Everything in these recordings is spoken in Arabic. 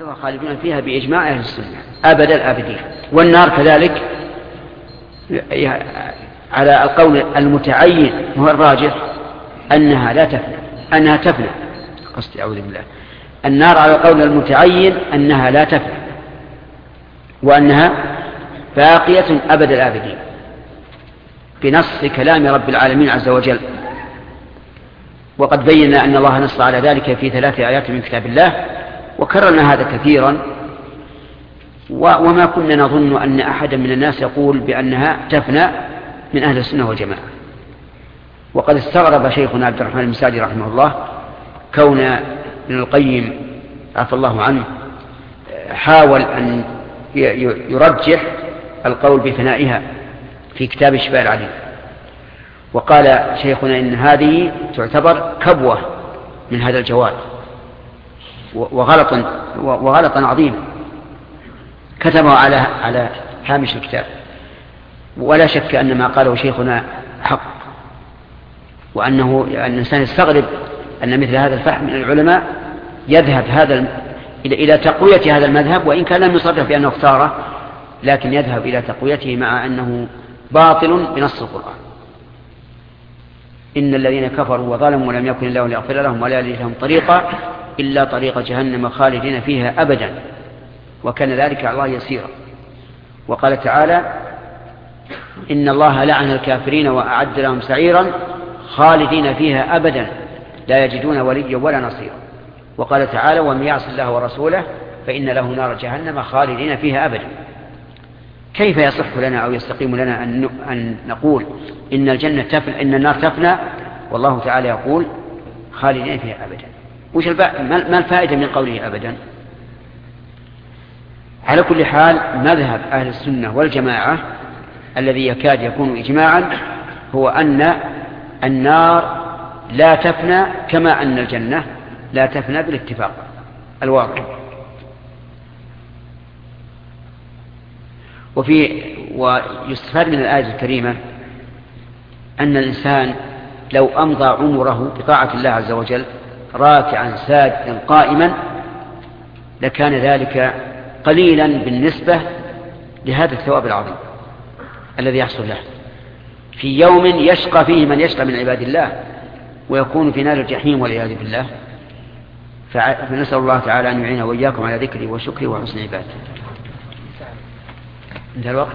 ظاهرها خالدون فيها بإجماع أهل السنة أبد الآبدين. والنار كذلك على القول المتعين هو الراجح أنها لا تفنى، أنها تفنى، قصدي أعوذ بالله، النار على القول المتعين أنها لا تفنى وأنها باقية أبد الآبدين بنص كلام رب العالمين عز وجل. وقد بينا أن الله نص على ذلك في 3 آيات من كتاب الله، وكررنا هذا كثيرا، وما كنا نظن أن أحدا من الناس يقول بأنها تفنى من أهل السنة والجماعة. وقد استغرب شيخنا عبد الرحمن المساعدي رحمه الله كون ابن القيم عفى الله عنه حاول أن يرجح القول بفنائها في كتاب شفاء العليل، وقال شيخنا إن هذه تعتبر كبوة من هذا الجواد وغلطا عظيما كتبه على هامش الكتاب. ولا شك أن ما قاله شيخنا حق، وأن الإنسان يستغرب أن مثل هذا الفهم من العلماء يذهب إلى تقوية هذا المذهب، وإن كان لم يصرح بأنه اختاره، لكن يذهب إلى تقويته مع أنه باطل بنص القرآن. إن الذين كفروا وظلموا ولم يكن الله ليغفر لهم ولا يهدي لهم طريقا إلا طريق جهنم خالدين فيها أبدا وكان ذلك على الله يسيرا. وقال تعالى إن الله لعن الكافرين وأعد لهم سعيرا خالدين فيها أبدا لا يجدون وليا ولا نصيرا. وقال تعالى ومن يعص الله ورسوله فإن له نار جهنم خالدين فيها أبدا. كيف يصح لنا أو يستقيم لنا أن نقول إن النار تفنى والله تعالى يقول خالدين فيها أبدا؟ ما الفائدة من قوله أبدا؟ على كل حال مذهب أهل السنة والجماعة الذي يكاد يكون إجماعا هو أن النار لا تفنى كما أن الجنة لا تفنى بالاتفاق الواضح. ويستفاد من الآية الكريمة أن الإنسان لو أمضى عمره بطاعة الله عز وجل راكعا ساجدا قائما لكان ذلك قليلا بالنسبة لهذا الثواب العظيم الذي يحصل له في يوم يشقى فيه من يشقى من عباد الله ويكون في نار الجحيم والعياذ بالله. فنسأل الله تعالى أن يعين وإياكم على ذكره وشكره وحسن عباده. انتهى الوقت.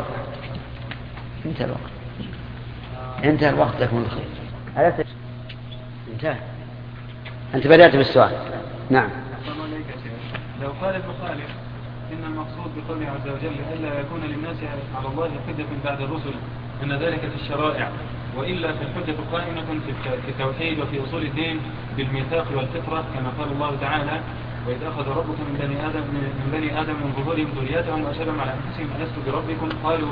لكم الخير. انتهى. أنت بدأت بالسؤال. نعم. لو قال ابن خالد إن المقصود بقوله عز وجل ألا يكون للناس على الله حجة بعد الرسل أن ذلك في الشرائع وإلا فالحجة قائمة في التوحيد وفي أصول الدين بالميثاق والفطرة كما قال الله تعالى وإذ أخذ ربك من بني آدم من ظهورهم ذريتهم وأشهدهم على أنفسهم ألست بربكم قالوا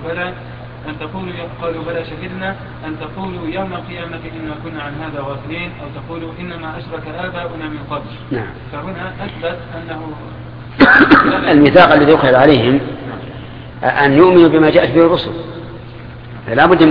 بلى شهدنا أن تقولوا يوم القيامة إنا كنا عن هذا غافلين أو تقولوا إنما أشرك آباؤنا من قبل. نعم. فهنا أثبت أنه الميثاق الذي أخذ عليهم أن يؤمنوا بما جاءت به الرسل فلا بد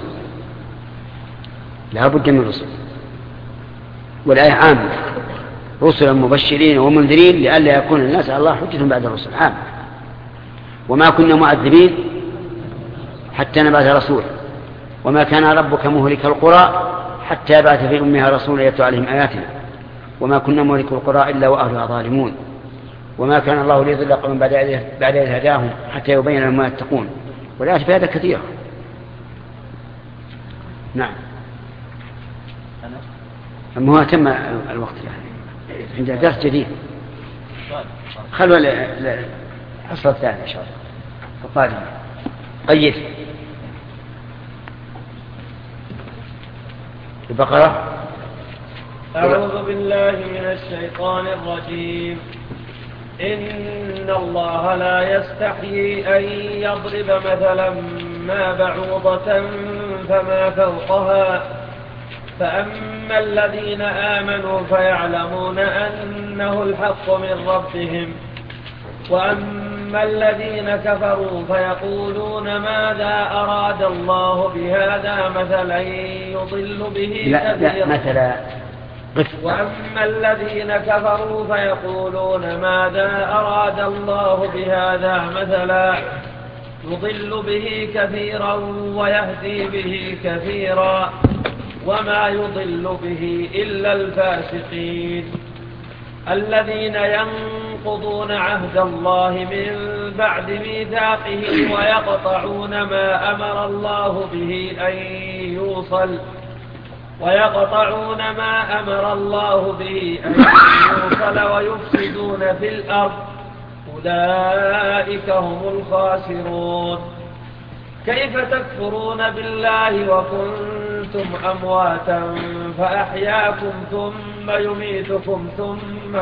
من الرسل والآية عامة رسلا مبشرين ومنذرين لئلا يكون الناس على الله حجة بعد الرسل عام. وما كنا معذبين حتى نبعث رسولا وما كان ربك مهلك القرى حتى يبعث في أمها رسولا يتلو عليهم آياتنا وما كنا مهلك القرى إلا وأهلها ظالمون وما كان الله ليضل قوما بعد إذ هداهم حتى يبين لهم ما يتقون. والآيات في هذا كثيرة. نعم. أما هو تم الوقت عند درس جديد خلوا الحصة الثانية إن شاء الله القادمة. قيد البقرة. أعوذ بالله من الشيطان الرجيم. إن الله لا يستحيي أن يضرب مثلا ما بعوضة فما فوقها فأما الذين آمنوا فيعلمون أنه الحق من ربهم وأما الذين كفروا فيقولون ماذا أراد الله بهذا مثلا يضل به لا مثلا وأما الذين كفروا فيقولون ماذا أراد الله بهذا مثلا يضل به كثيرا ويهدي به كثيرا وما يضل به إلا الفاسقين الذين ينقضون عهد الله من بعد ميثاقه ويقطعون ما أمر الله به أن يوصل ويفسدون في الأرض أولئك هم الخاسرون كيف تكفرون بالله وكنتم أمواتا فأحياكم ثم يميتكم ثم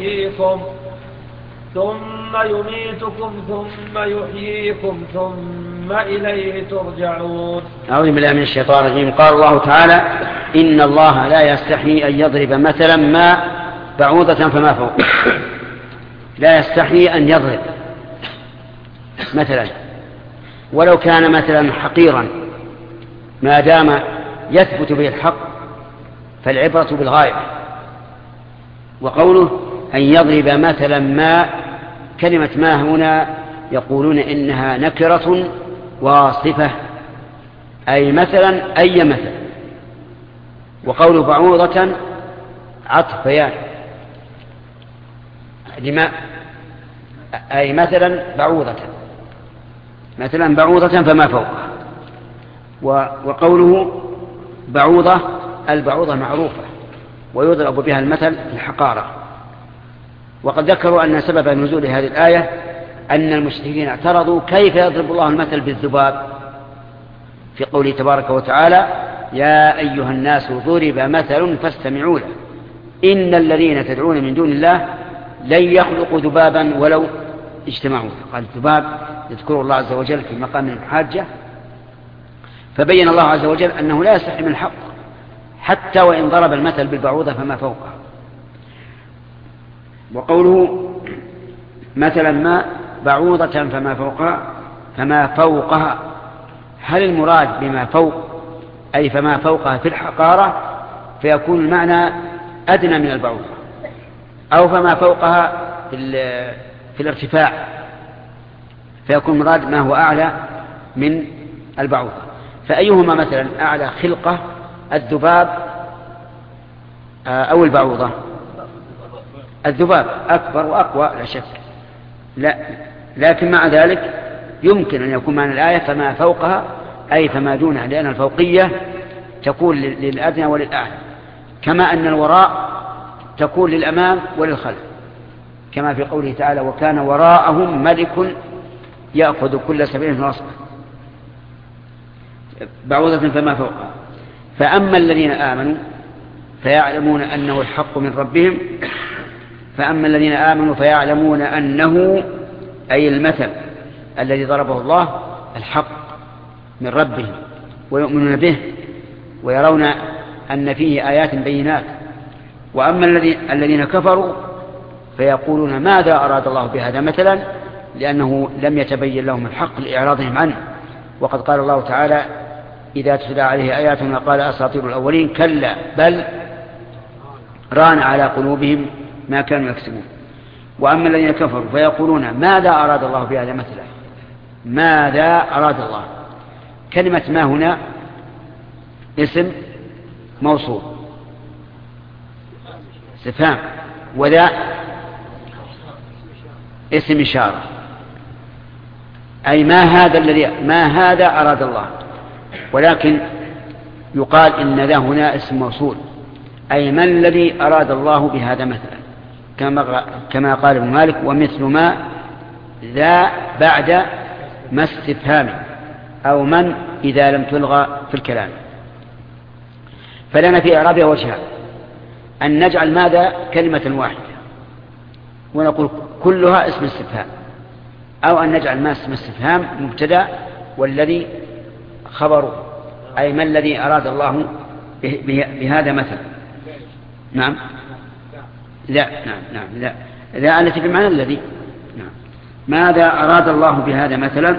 يحييكم ثم إليه ترجعون. أعوذ بالله من الشيطان الرجيم. قال الله تعالى إن الله لا يستحيي أن يضرب مثلا ما بعوضة فما فوق. لا يستحيي أن يضرب مثلا ولو كان مثلا حقيرا ما دام يثبت به الحق فالعبرة بالغاية. وقوله أن يضرب مثلا ما، كلمة ما هنا يقولون إنها نكرة واصفة أي مثلا أي مثل. وقوله بعوضة عطف بيان لما أي مثلا بعوضة فما فوقها. وقوله بعوضة، البعوضة معروفة ويضرب بها المثل في الحقارة. وقد ذكروا أن سبب نزول هذه الآية أن المشركين اعترضوا كيف يضرب الله المثل بالذباب في قوله تبارك وتعالى يا أيها الناس ضرب مثل فاستمعوا له إن الذين تدعون من دون الله لن يخلقوا ذبابا ولو اجتمعوا. قال الذباب يذكر الله عز وجل في مقام المحاجة، فبين الله عز وجل أنه لا يستحي من الحق حتى وإن ضرب المثل بالبعوضة فما فوقها. وقوله مثلا ما بعوضة فما فوقها، هل المراد بما فوق أي فما فوقها في الحقارة فيكون المعنى أدنى من البعوضة، أو فما فوقها في الارتفاع فيكون مراد ما هو أعلى من البعوضة؟ فأيهما مثلا أعلى خلقة، الذباب أو البعوضة؟ الذباب أكبر وأقوى لا شك، لكن مع ذلك يمكن أن يكون معنى الآية فما فوقها أي فما دونها، لأن الفوقية تكون للأدنى وللأعلى، كما أن الوراء تكون للأمام وللخلف، كما في قوله تعالى وكان وراءهم ملك يأخذ كل سبيل نصبه. بعوضة فما فوقها. فأما الذين آمنوا فيعلمون أنه الحق من ربهم، أنه أي المثل الذي ضربه الله الحق من ربهم ويؤمنون به ويرون أن فيه آيات بينات. وأما الذين كفروا فيقولون ماذا أراد الله بهذا مثلا، لأنه لم يتبين لهم الحق لإعراضهم عنه. وقد قال الله تعالى إذا تتلى عليه آياتنا قال أساطير الأولين كلا بل ران على قلوبهم ما كانوا يكسبون. وأما الذين كفروا فيقولون ماذا أراد الله بهذا مثلا، ماذا أراد الله. كلمة ما هنا اسم موصول استفهام، وذا اسم إشارة، أي ما هذا أراد الله. ولكن يقال إن ذا هنا اسم موصول، أي ما الذي أراد الله بهذا مثلا، كما قال ابن مالك ومثل ما ذا بعد ما استفهام، أو من إذا لم تلغى في الكلام. فلنا في إعرابها وجهان: أن نجعل ماذا كلمة واحدة ونقول كلها اسم استفهام، أو أن نجعل ما اسم استفهام مبتدأ والذي خبره، أي ما الذي أراد الله بهذا مثلا. نعم لا لا التي بمعنى الذي. نعم. ماذا أراد الله بهذا مثلا،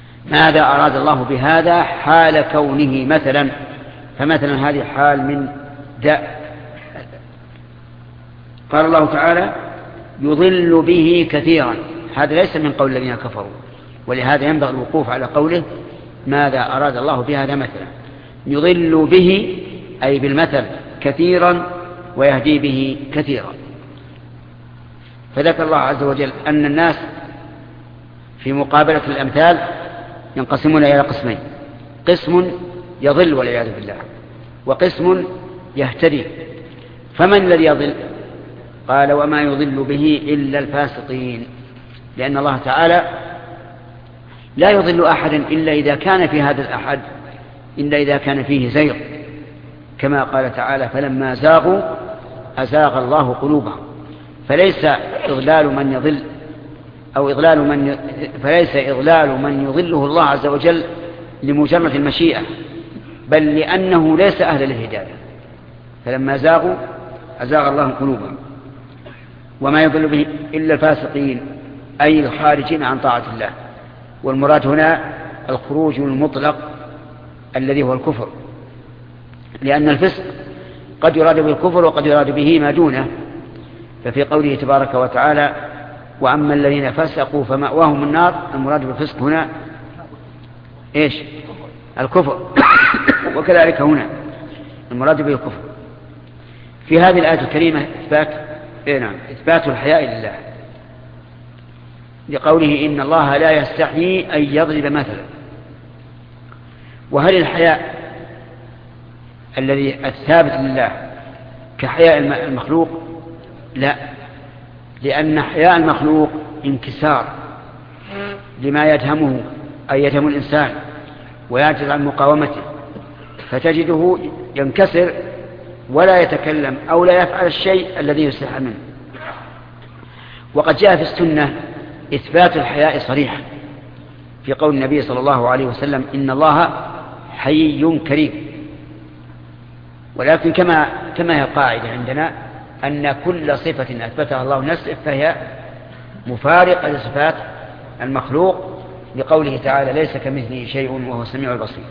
ماذا أراد الله بهذا حال كونه مثلا، فمثلا هذه حال من قال الله تعالى يضل به كثيرا، هذا ليس من قول الذين كفروا، ولهذا ينبغي الوقوف على قوله ماذا أراد الله بهذا مثلا. يضل به أي بالمثل كثيرا ويهدي به كثيرا. فذكر الله عز وجل أن الناس في مقابلة الأمثال ينقسمون إلى قسمين: قسم يضل والعياذ بالله، وقسم يهتدي. فمن الذي يضل؟ قال وما يضل به إلا الفاسقين، لأن الله تعالى لا يضل أحدا إلا إذا كان في هذا الأحد إلا إذا كان فيه زيغ، كما قال تعالى فلما زاغوا أزاغ الله قلوبهم. فليس إضلال من يضل أو فليس إضلال من يضله الله عز وجل لمجرد المشيئة، بل لأنه ليس أهلا للهداية. فلما زاغوا أزاغ الله قلوبهم. وما يضل به إلا الفاسقين أي الخارجين عن طاعة الله. والمراد هنا الخروج المطلق الذي هو الكفر، لأن الفسق قد يراد بالكفر وقد يراد به ما دونه. ففي قوله تبارك وتعالى وأما الذين فسقوا فمأواهم النار، المراد بالفسق هنا إيش؟ الكفر. وكذلك هنا المراد به الكفر. في هذه الآية الكريمة إثبات الحياء لله، لقوله إن الله لا يستحيي أن يضرب مثلا. وهل الحياء الذي الثابت لله كحياء المخلوق؟ لا، لأن حياء المخلوق انكسار لما يدهمه أي يدهم الإنسان ويعجز عن مقاومته، فتجده ينكسر ولا يتكلم أو لا يفعل الشيء الذي يستحى منه. وقد جاء في السنة إثبات الحياء صريحا في قول النبي صلى الله عليه وسلم إن الله حيي كريم. ولكن كما هي قاعدة عندنا أن كل صفة أثبتها الله نفسه فهي مفارقة لصفات المخلوق، لقوله تعالى ليس كمثله شيء وهو السميع البصير.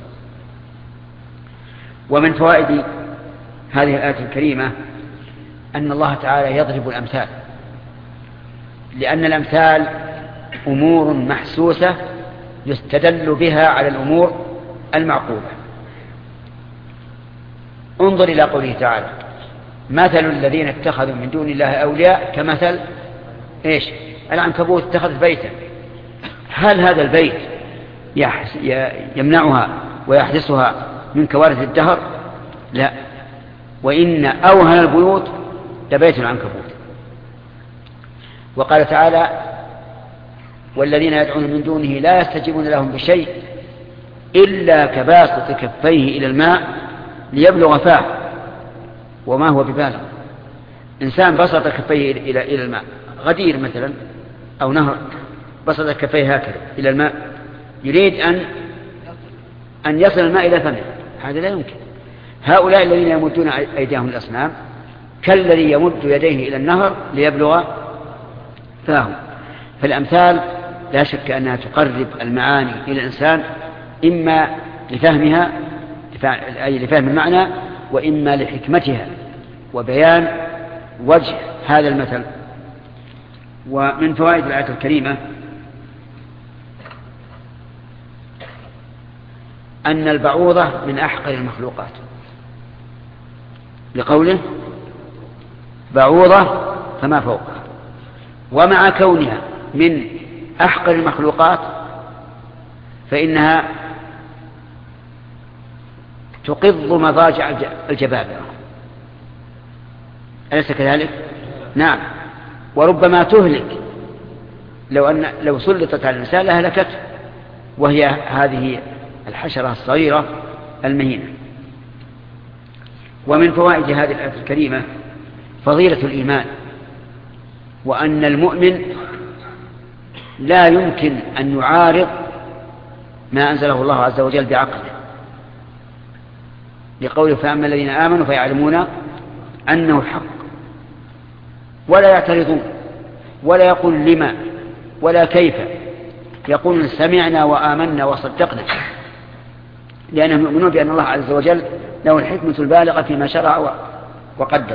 ومن فوائد هذه الآية الكريمة أن الله تعالى يضرب الأمثال، لأن الأمثال أمور محسوسة يستدل بها على الأمور المعقولة. انظر إلى قوله تعالى مثل الذين اتخذوا من دون الله أولياء كمثل إيش؟ العنكبوت اتخذت بيتا. هل هذا البيت يمنعها ويحدثها من كوارث الدهر؟ لا، وإن أوهن البيوت لبيت العنكبوت. وقال تعالى والذين يدعون من دونه لا يستجيبون لهم بشيء إلا كباسط كفيه إلى الماء ليبلغ فاه وما هو ببالغ. إنسان بسط كفيه إلى الماء، غدير مثلا أو نهر، بسط كفيه هكذا إلى الماء يريد أن يصل الماء إلى فمه، هذا لا يمكن. هؤلاء الذين يمدون أيديهم الأصنام كالذي يمد يديه إلى النهر ليبلغ فاه. فالأمثال لا شك أنها تقرب المعاني إلى الإنسان، إما لفهمها أي لفهم المعنى، وإما لحكمتها وبيان وجه هذا المثل. ومن فوائد الآية الكريمة أن البعوضة من أحقر المخلوقات، لقوله بعوضة فما فوقها. ومع كونها من أحقر المخلوقات فإنها تقض مضاجع الجبابرة، أليس كذلك؟ نعم. وربما تهلك لو سلطت على الإنسان لهلكته، وهي هذه الحشرة الصغيرة المهينة. ومن فوائد هذه الآية الكريمة فضيلة الإيمان، وأن المؤمن لا يمكن أن يعارض ما أنزله الله عز وجل بعقله، لقوله فأما الذين آمنوا فيعلمون أنه الحق، ولا يعترضون ولا يقول لما ولا كيف، يقولون سمعنا وآمنا وصدقنا، لأنهم يؤمنون بأن الله عز وجل له الحكمة البالغة فيما شرع وقدر.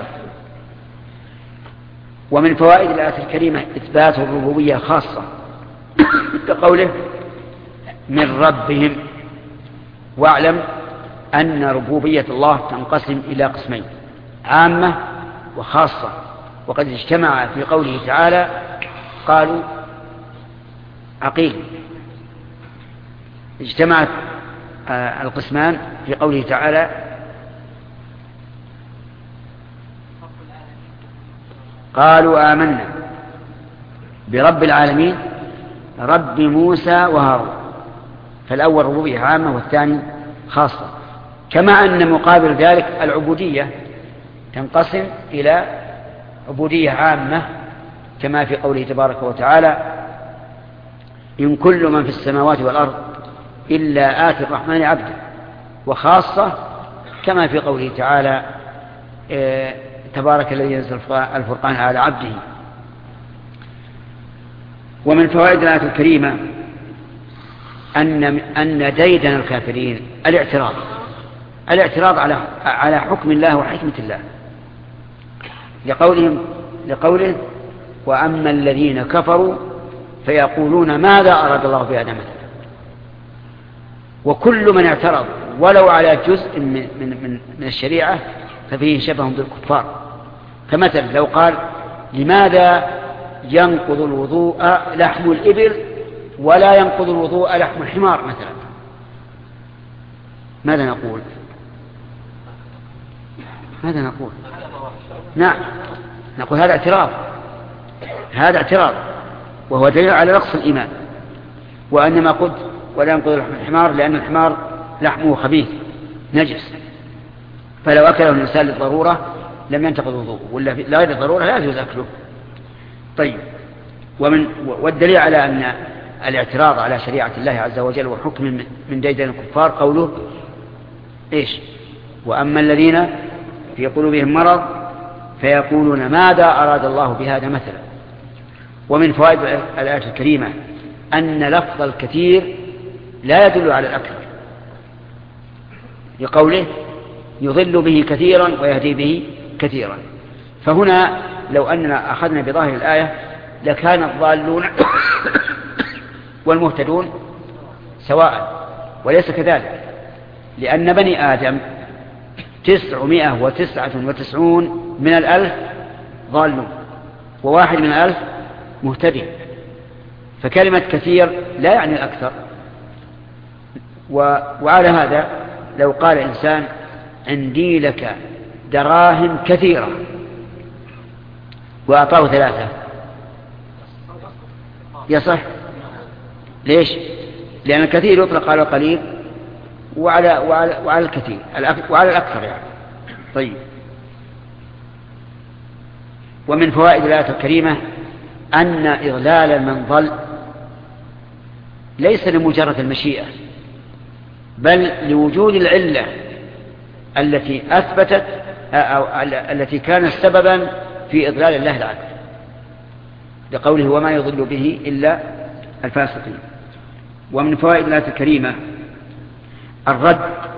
ومن فوائد الآية الكريمة إثبات الربوبية خاصة كقوله من ربهم. واعلم أن ربوبية الله تنقسم إلى قسمين: عامة وخاصة. وقد اجتمع في قوله تعالى قالوا عقيل. اجتمعت القسمان في قوله تعالى قالوا آمنا برب العالمين رب موسى وهارون. فالأول ربوبية عامة والثاني خاصة. كما أن مقابل ذلك العبودية تنقسم إلى عبودية عامة كما في قوله تبارك وتعالى إن كل من في السماوات والأرض إلا آتي الرحمن عبدا. وخاصة كما في قوله تعالى تبارك الذي ينزل الفرقان على عبده. ومن فوائد الآية الكريمة أن ديدن الكافرين الاعتراض على حكم الله وحكمة الله، لقوله وأما الذين كفروا فيقولون ماذا أراد الله بهذا مثلا. وكل من اعترض ولو على جزء من الشريعة ففيه شبه بالكفار. فمثلا لو قال لماذا ينقض الوضوء لحم الإبل ولا ينقض الوضوء لحم الحمار مثلا، ماذا نقول؟ نعم، نقول هذا اعتراض وهو دليل على نقص الإيمان. وأنما قلت ولا ينقض لحم الحمار لأن الحمار لحمه خبيث نجس، فلو أكله الإنسان للضرورة لم ينتقض وضوءه، ولا لغير الضرورة لا يجوز أكله. طيب، والدليل على أن الاعتراض على شريعة الله عز وجل وحكم من ديدن الكفار قوله إيش؟ وأما الذين في قلوبهم مرض فيقولون ماذا أراد الله بهذا مثلا. ومن فوائد الآية الكريمة أن لفظ الكثير لا يدل على الأكثر، لقوله يضل به كثيرا ويهدي به كثيرا. فهنا لو أننا أخذنا بظاهر الآية لكان الضالون والمهتدون سواء، وليس كذلك، لأن بني آدم 999 من 1000 ضالون وواحد من 1000 مهتدي. فكلمة كثير لا يعني الأكثر. وعلى هذا لو قال إنسان عندي لك دراهم كثيرة وأعطاه 3 يصح؟ ليش؟ لأن الكثير يطلق على القليل وعلى الكثير وعلى الأكثر يعني. طيب، ومن فوائد الآية الكريمة أن إضلال من ضل ليس لمجرد المشيئة، بل لوجود العلة التي أثبتت أو التي كانت سببا في إضلال الله العبد، لقوله وما يضل به إلا الفاسقين. ومن فوائد الآية الكريمة الرد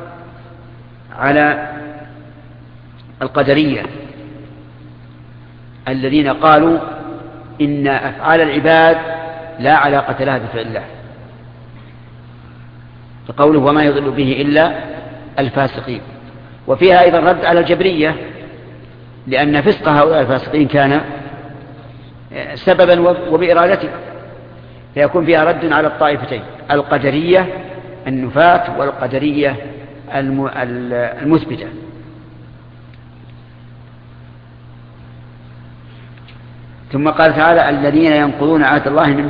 على القدرية الذين قالوا إن أفعال العباد لا علاقة لها بفعل الله، لقوله وما يضل به إلا الفاسقين. وفيها أيضا رد على الجبرية، لأن فسق هؤلاء الفاسقين كان سببا وبإرادته، فيكون فيها رد على الطائفتين، القدرية النفاة والقدرية المثبتة. ثم قال تعالى الذين ينقضون عهد الله من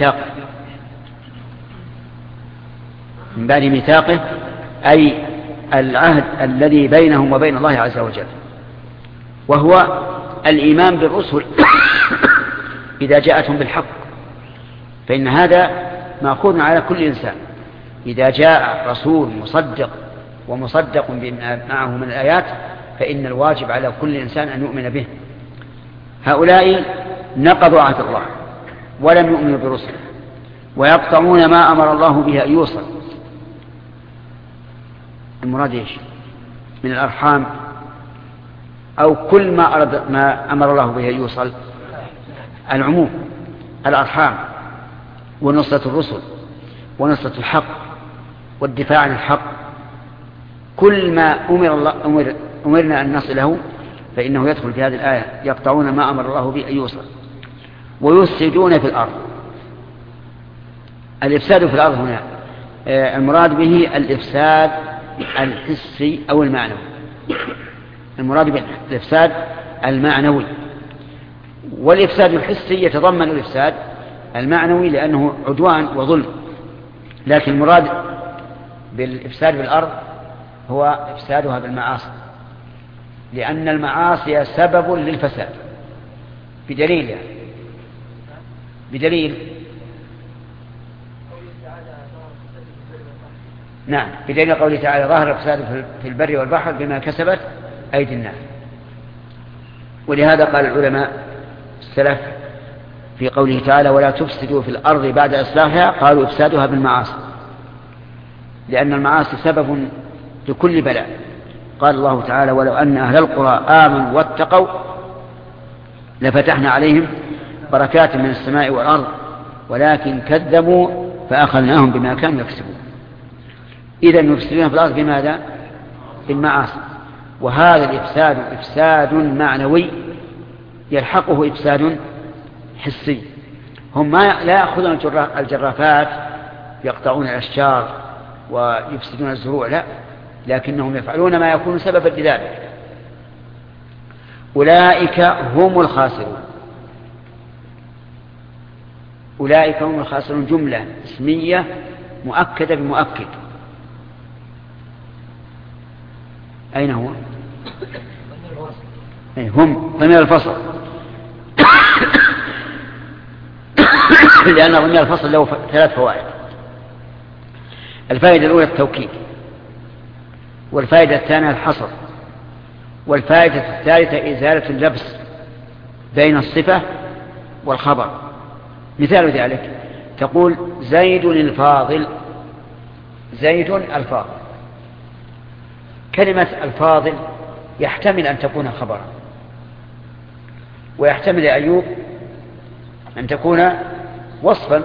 بعد ميثاقه أي العهد الذي بينهم وبين الله عز وجل، وهو الإيمان بالرسل إذا جاءتهم بالحق. فإن هذا مأخوذ على كل إنسان، إذا جاء رسول مصدق بما معه من الآيات فإن الواجب على كل إنسان أن يؤمن به. هؤلاء نقضوا عهد الله ولم يؤمنوا برسله ويقطعون ما أمر الله به أن يوصل. المراد إيش؟ من الأرحام أو كل ما أمر الله به يوصل؟ العموم، الأرحام ونصرة الرسل ونصرة الحق والدفاع عن الحق، كل ما أمرنا أن نصله فإنه يدخل في هذه الآية. يقطعون ما أمر الله به أن يوصل ويفسدون في الأرض. الإفساد في الأرض هنا المراد به الإفساد الحسي أو المعنوي. المراد به الإفساد المعنوي، والإفساد الحسي يتضمن الإفساد المعنوي لأنه عدوان وظلم، لكن المراد بالإفساد في الأرض هو إفسادها بالمعاصي، لأن المعاصي سبب للفساد. بدليل يعني بدليل نعم، بدليل قوله تعالى ظهر الفساد في البر والبحر بما كسبت أيدي الناس. ولهذا قال العلماء السلف في قوله تعالى ولا تفسدوا في الأرض بعد إصلاحها، قالوا إفسادها بالمعاصي، لأن المعاصي سبب لكل بلاء. قال الله تعالى ولو أن أهل القرى آمنوا واتقوا لفتحنا عليهم بركات من السماء والأرض ولكن كذبوا فأخذناهم بما كانوا يكسبون. إذن يفسدون في الأرض بماذا؟ بالمعاصي. وهذا الإفساد إفساد معنوي يلحقه إفساد حسي. هم لا يأخذون الجرافات يقطعون الأشجار ويفسدون الزروع، لا، لكنهم يفعلون ما يكون سببا لذلك. أولئك هم الخاسرون. أولئك هم الخاسرون جملة اسمية مؤكدة بمؤكد. أين هو؟ هم ضمير الفصل لأن ضمير الفصل له 3 فوائد. الفائدة الأولى التوكيد، والفائدة الثانية الحصر، والفائدة الثالثة إزالة اللبس بين الصفة والخبر. مثال ذلك تقول زيد الفاضل. زيد الفاضل، كلمة الفاضل يحتمل أن تكون خبرا، ويحتمل أيوب أن تكون وصفا،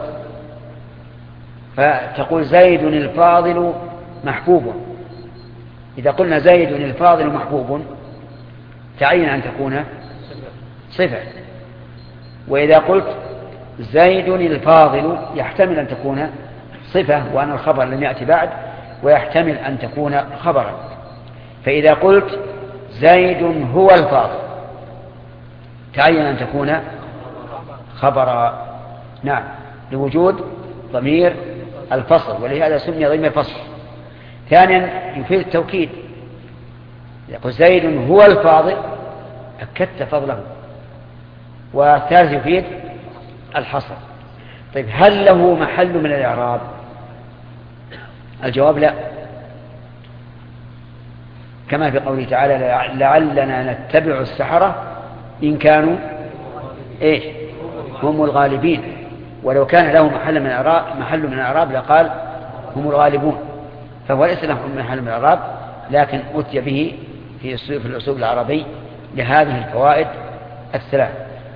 فتقول زيد الفاضل محبوب. إذا قلنا زيد الفاضل محبوب تعين أن تكون صفة. وإذا قلت زيد الفاضل يحتمل أن تكون صفة وأن الخبر لم يأتي بعد، ويحتمل أن تكون خبرا. فإذا قلت زيد هو الفاضل تعين أن تكون خبرا، نعم، لوجود ضمير الفصل، ولهذا سمي ضمير فصل. ثانيا يفيد التوكيد. يقول زيد هو الفاضل أكدت فضله. والثالث يفيد الحصر. طيب هل له محل من الإعراب؟ الجواب لا، كما في قوله تعالى لعلنا نتبع السحرة إن كانوا إيش هم الغالبين. ولو كان له محل من الإعراب لقال هم الغالبون، فهو ليس له محل من الإعراب، لكن أتي به في الأسلوب العربي لهذه الفوائد الثلاث.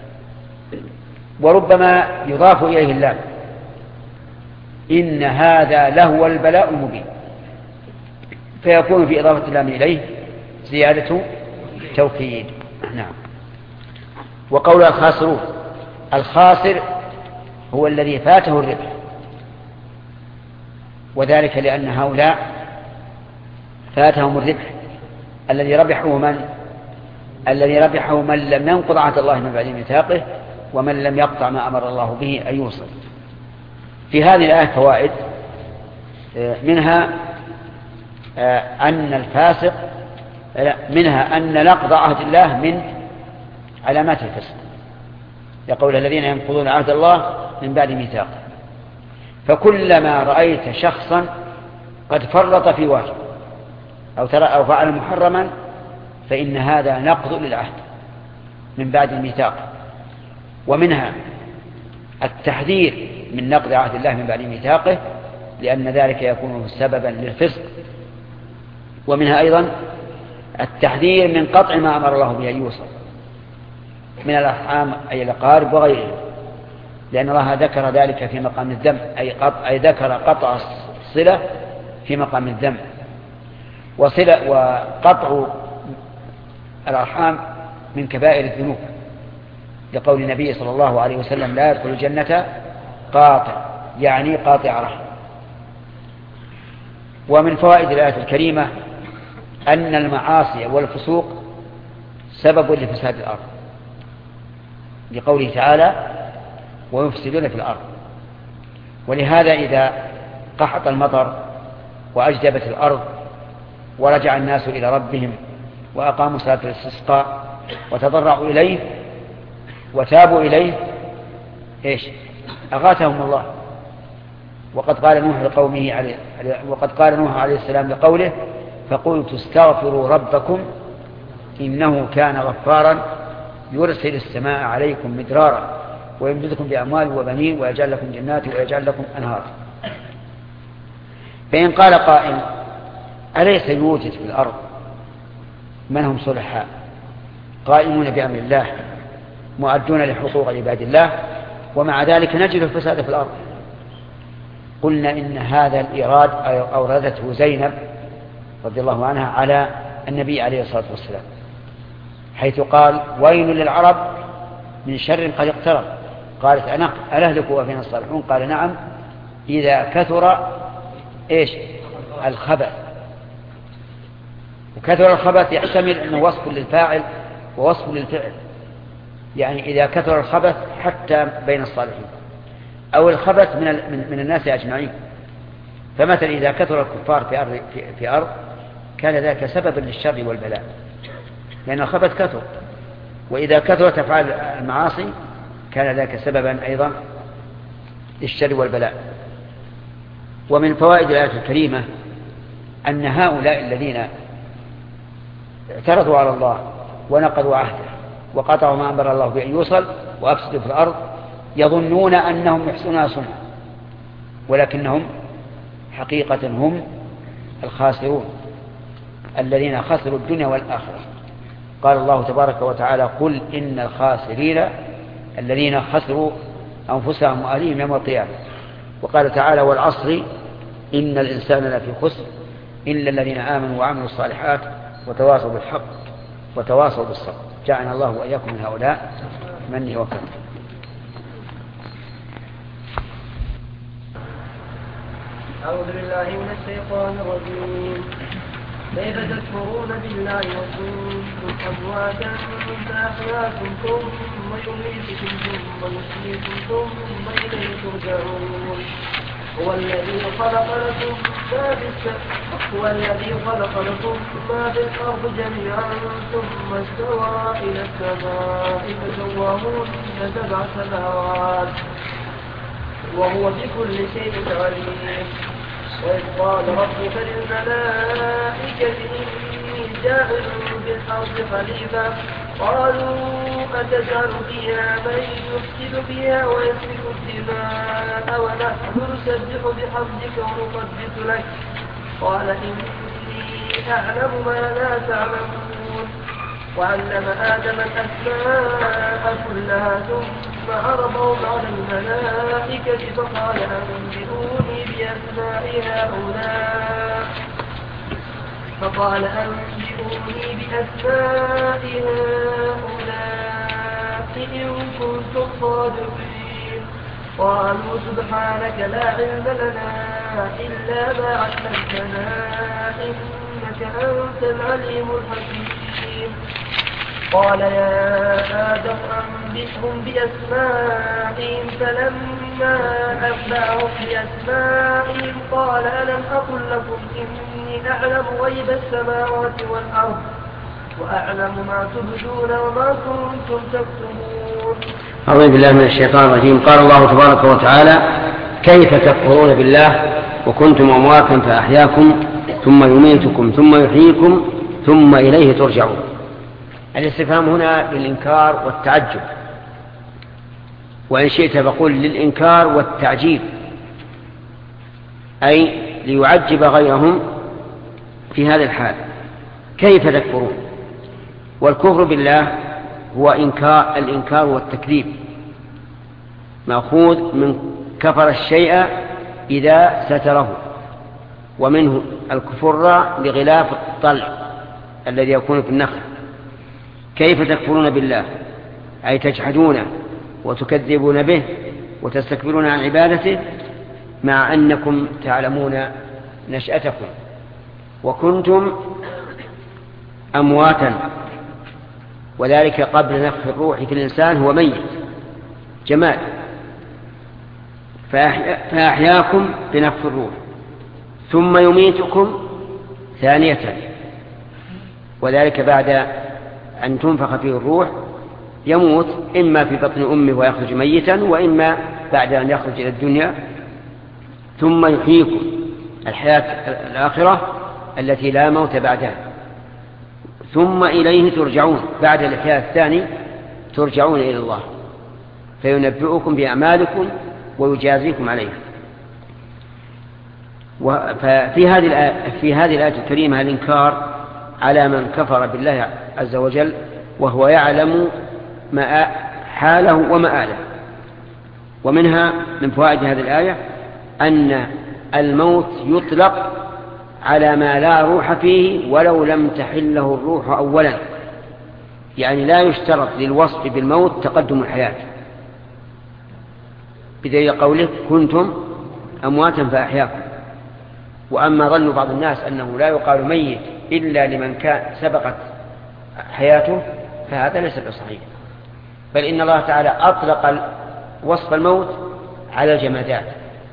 وربما يضاف إليه اللام، إن هذا لهو البلاء المبين، فيكون في إضافة اللام إليه زيادة توكيد. نعم. وقول الخاسرون، الخاسر هو الذي فاته الربح، وذلك لأن هؤلاء فاتهم الربح. الذي ربحه من لم ينقض عهد الله من بعد ميثاقه، ومن لم يقطع ما أمر الله به أن يوصل. في هذه الآية فوائد، منها أن الفاسق منها أن نقض عهد الله من علامات الفسق، يقول الذين ينقضون عهد الله من بعد ميثاقه. فكلما رأيت شخصا قد فرط في واجب أو فعل محرما فإن هذا نقض للعهد من بعد الميثاق. ومنها التحذير من نقض عهد الله من بعد ميثاقه، لأن ذلك يكون سببا للفسق. ومنها أيضا التحذير من قطع ما أمر الله به أن يوصل من الأرحام أي الأقارب وغيرهم، لأن الله ذكر ذلك في مقام الذم، أي ذكر قطع الصلة في مقام الذم. وقطع الأرحام من كبائر الذنوب، لقول النبي صلى الله عليه وسلم: لا يدخل الجنة قاطع، يعني قاطع رحم. ومن فوائد الآية الكريمة أن المعاصي والفسوق سبب لفساد الأرض، لقوله تعالى: ويفسدون في الأرض. ولهذا إذا قحط المطر وأجدبت الأرض ورجع الناس إلى ربهم وأقاموا صلاة الاستسقاء وتضرعوا إليه وتابوا إليه، أغاثهم الله. وقد قال نوح عليه السلام لقوله: فقلت استغفروا ربكم إنه كان غفارا يرسل السماء عليكم مدرارا ويمددكم بأموال وبنين ويجعل لكم جنات ويجعل لكم أنهارا. فإن قال قائل: أليس يوجد في الأرض من هم صلحاء قائمون بأمر الله مؤدون لحقوق عباد الله ومع ذلك نجد الفساد في الأرض؟ قلنا إن هذا الإيراد أوردته زينب رضي الله عنها على النبي عليه الصلاة والسلام، حيث قال: ويل للعرب من شر قد اقترب. قالت: أنا أهلك وفينا الصالحون؟ قال: نعم، إذا كثر الخبث. وكثر الخبث يحتمل أنه وصف للفاعل ووصف للفعل، يعني إذا كثر الخبث حتى بين الصالحين، أو الخبث من الناس أجمعين. فمثلا إذا كثر الكفار في أرض كان ذلك سببا للشر والبلاء، لأن الخبث كثر. وإذا كثرت أفعال المعاصي كان ذلك سببا أيضا للشر والبلاء. ومن فوائد الآية الكريمة أن هؤلاء الذين اعترضوا على الله ونقضوا عهده وقطعوا ما أمر الله بأن يوصل وأفسدوا في الأرض يظنون أنهم يحسنون صنعا، ولكنهم حقيقة هم الخاسرون الذين خسروا الدنيا والآخرة. قال الله تبارك وتعالى: قل إن الخاسرين الذين خسروا أنفسهم وأهليهم يوم القيامة. وقال تعالى: والعصر إن الإنسان لفي خسر إلا الذين آمنوا وعملوا الصالحات وتواصوا بالحق وتواصوا بالصبر. جعلنا الله وإياكم من هؤلاء منه وكرمه. أعوذ بالله من الشيطان الرجيم. كيف تكفرون بالله وكنتم أمواتا فأحياكم ثم يميتكم ثم يحييكم ثم إليه ترجعون. هو الذي خلق لكم ما في الأرض جميعا ثم استوى إلى السماء فسواهن 7 سماوات وهو بكل شيء عليم. وإذ قال ربك للملائكة إني جاعل في الأرض خليفة قالوا أتجعل فيها من يفسد فيها ويسفك الدماء ونحن نسبح بحمدك ونقدس لك قال إني أعلم ما لا تعلمون. وعلم آدم الأسماء كلها ثم عرضهم على الملائكة فقال أنبئوني بأسماء هؤلاء إن كنتم صادقين. قالوا سبحانك لا علم لنا إلا ما علمتنا إنك أنت العليم الحكيم. قال يا آدم أنبئهم بأسمائهم فلما أنبأهم بأسمائهم قال ألم أقل لكم إني أعلم غيب السماوات والأرض وأعلم ما تبدون وما كنتم تكتمون. أعوذ بالله من الشيطان الرجيم. قال الله تبارك وتعالى: كيف تكفرون بالله وكنتم أمواتا فأحياكم ثم يميتكم ثم يحييكم ثم إليه ترجعون. الاستفهام هنا للإنكار والتعجب، وإن شئت فقل للإنكار والتعجيب، أي ليعجب غيرهم في هذا الحال كيف تكفرون؟ والكفر بالله هو الإنكار والتكذيب، مأخوذ من كفر الشيء إذا ستره، ومنه الكفر بغلاف الطلع الذي يكون في النخل. كيف تكفرون بالله؟ أي تجحدونه وتكذبون به وتستكبرون عن عبادته، مع أنكم تعلمون نشأتكم وكنتم أمواتا، وذلك قبل نفخ الروح في الإنسان هو ميت جماد، فأحياكم بنفخ الروح ثم يميتكم ثانية، وذلك بعد أن تنفخ فيه الروح يموت إما في بطن أمه ويخرج ميتا، وإما بعد أن يخرج إلى الدنيا، ثم يحييكم الحياة الآخرة التي لا موت بعدها، ثم إليه ترجعون. بعد الحياة الثاني ترجعون إلى الله فينبئكم بأعمالكم ويجازيكم عليها. ففي هذه الآية الكريمة الإنكار على من كفر بالله عز وجل وهو يعلم حاله ومآله. ومنها من فوائد هذه الآية أن الموت يطلق على ما لا روح فيه ولو لم تحله الروح أولا، يعني لا يشترط للوصف بالموت تقدم الحياة، بدليل قوله كنتم أمواتا فأحياكم. وأما ظن بعض الناس أنه لا يقال ميت إلا لمن كان سبقت حياته فهذا ليس بصحيح، بل إن الله تعالى أطلق وصف الموت على الجمادات،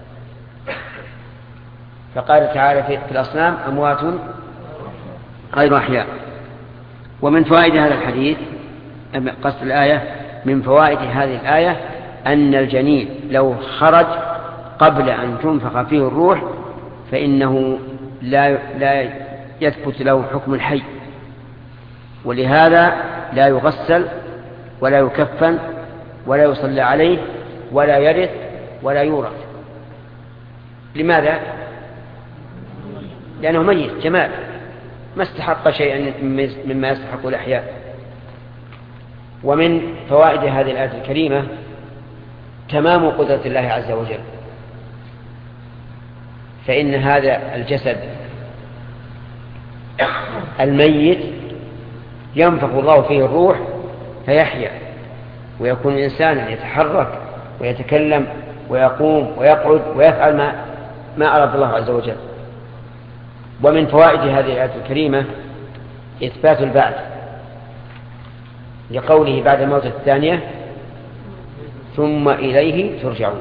فقال تعالى في الأصنام أموات غير أحياء. ومن فوائد هذا الحديث قصد الآية، من فوائد هذه الآية أن الجنين لو خرج قبل أن تنفخ فيه الروح فإنه لا يثبت له حكم الحي، ولهذا لا يغسل ولا يكفن ولا يصلى عليه ولا يرث ولا يورث. لماذا؟ لأنه ميت جماد ما استحق شيئا مما يستحق الأحياء. ومن فوائد هذه الآية الكريمة تمام قدرة الله عز وجل، فإن هذا الجسد الميت ينفخ الله فيه الروح فيحيا ويكون إنسانا يتحرك ويتكلم ويقوم ويقعد ويفعل ما أراد الله عز وجل. ومن فوائد هذه الآية الكريمة إثبات البعث لقوله بعد الموت الثانية ثم إليه ترجعون.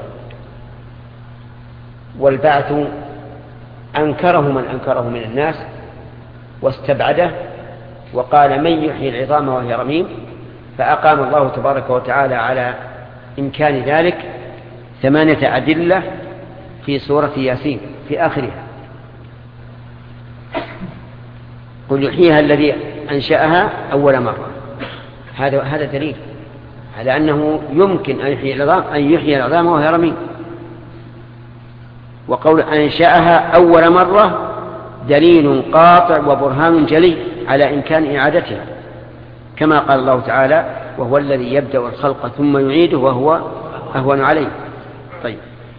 والبعث أنكره من أنكره من الناس واستبعده، وقال من يحيي العظام وهي رميم، فأقام الله تبارك وتعالى على إمكان ذلك 8 أدلة في سورة ياسين في آخرها. قل يحييها الذي أنشأها أول مرة، هذا دليل على أنه يمكن أن يحيي العظام وهي رميم. وقول أنشأها أول مرة دليل قاطع وبرهان جلي على إمكان إعادتها، كما قال الله تعالى وهو الذي يبدأ الخلق ثم يعيده وهو أهون عليه. طيب،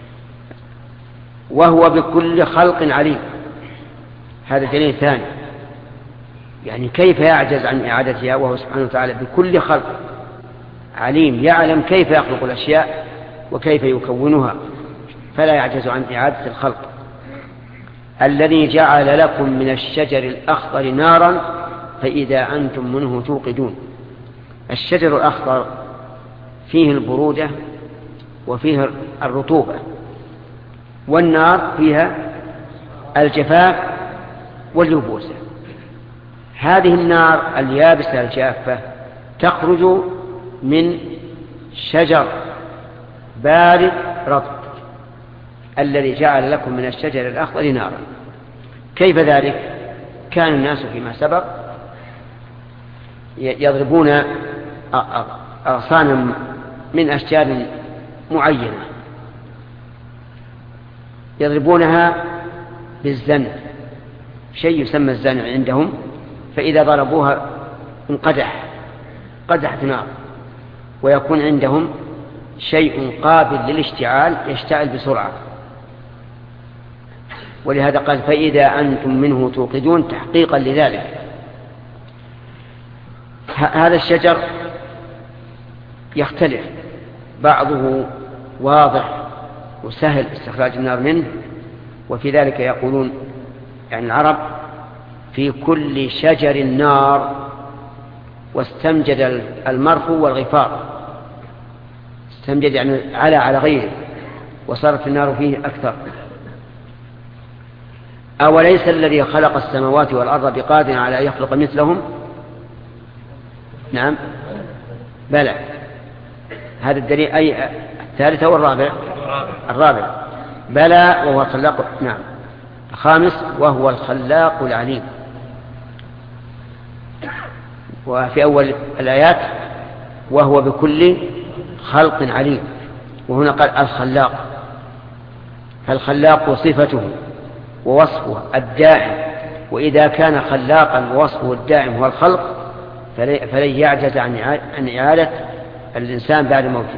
وهو بكل خلق عليم، هذا دليل ثاني، يعني كيف يعجز عن إعادتها وهو سبحانه وتعالى بكل خلق عليم، يعلم كيف يخلق الأشياء وكيف يكونها، فلا يعجز عن إعادة الخلق. الذي جعل لكم من الشجر الأخضر نارا فإذا أنتم منه توقدون. الشجر الأخضر فيه البرودة وفيه الرطوبة، والنار فيها الجفاف واليبوسة. هذه النار اليابسة الجافة تخرج من شجر بارد رطب الذي جعل لكم من الشجر الأخضر نارا. كيف ذلك؟ كان الناس فيما سبق يضربون أغصانا من أشجار معينة يضربونها بالزن، شيء يسمى الزن عندهم، فإذا ضربوها قدحت نار، ويكون عندهم شيء قابل للاشتعال يشتعل بسرعة. ولهذا قال فإذا أنتم منه توقدون تحقيقا لذلك. هذا الشجر يختلف، بعضه واضح وسهل استخراج النار منه، وفي ذلك يقولون يعني العرب في كل شجر نار، واستمجد المرخو والغفار، استمجد يعني على غيره، وصارت النار فيه أكثر. أوليس الذي خلق السماوات والأرض بقادر على أن يخلق مثلهم؟ نعم بلى. هذا الدليل أي الثالثة والرابع؟ الرابع. بلى وهو الخلاق. نعم. الخامس وهو الخلاق العليم. وفي أول الآيات وهو بكل خلق عليم، وهنا قال الخلاق. فالخلاق صفته ووصفه الدائم، وإذا كان خلاقا ووصفه الدائم هو الخلق فلن يعجز عن إعادة الإنسان بعد موته.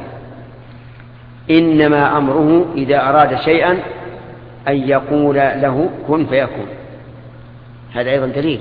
إنما أمره إذا أراد شيئا أن يقول له كن فيكون. هذا أيضا دليل.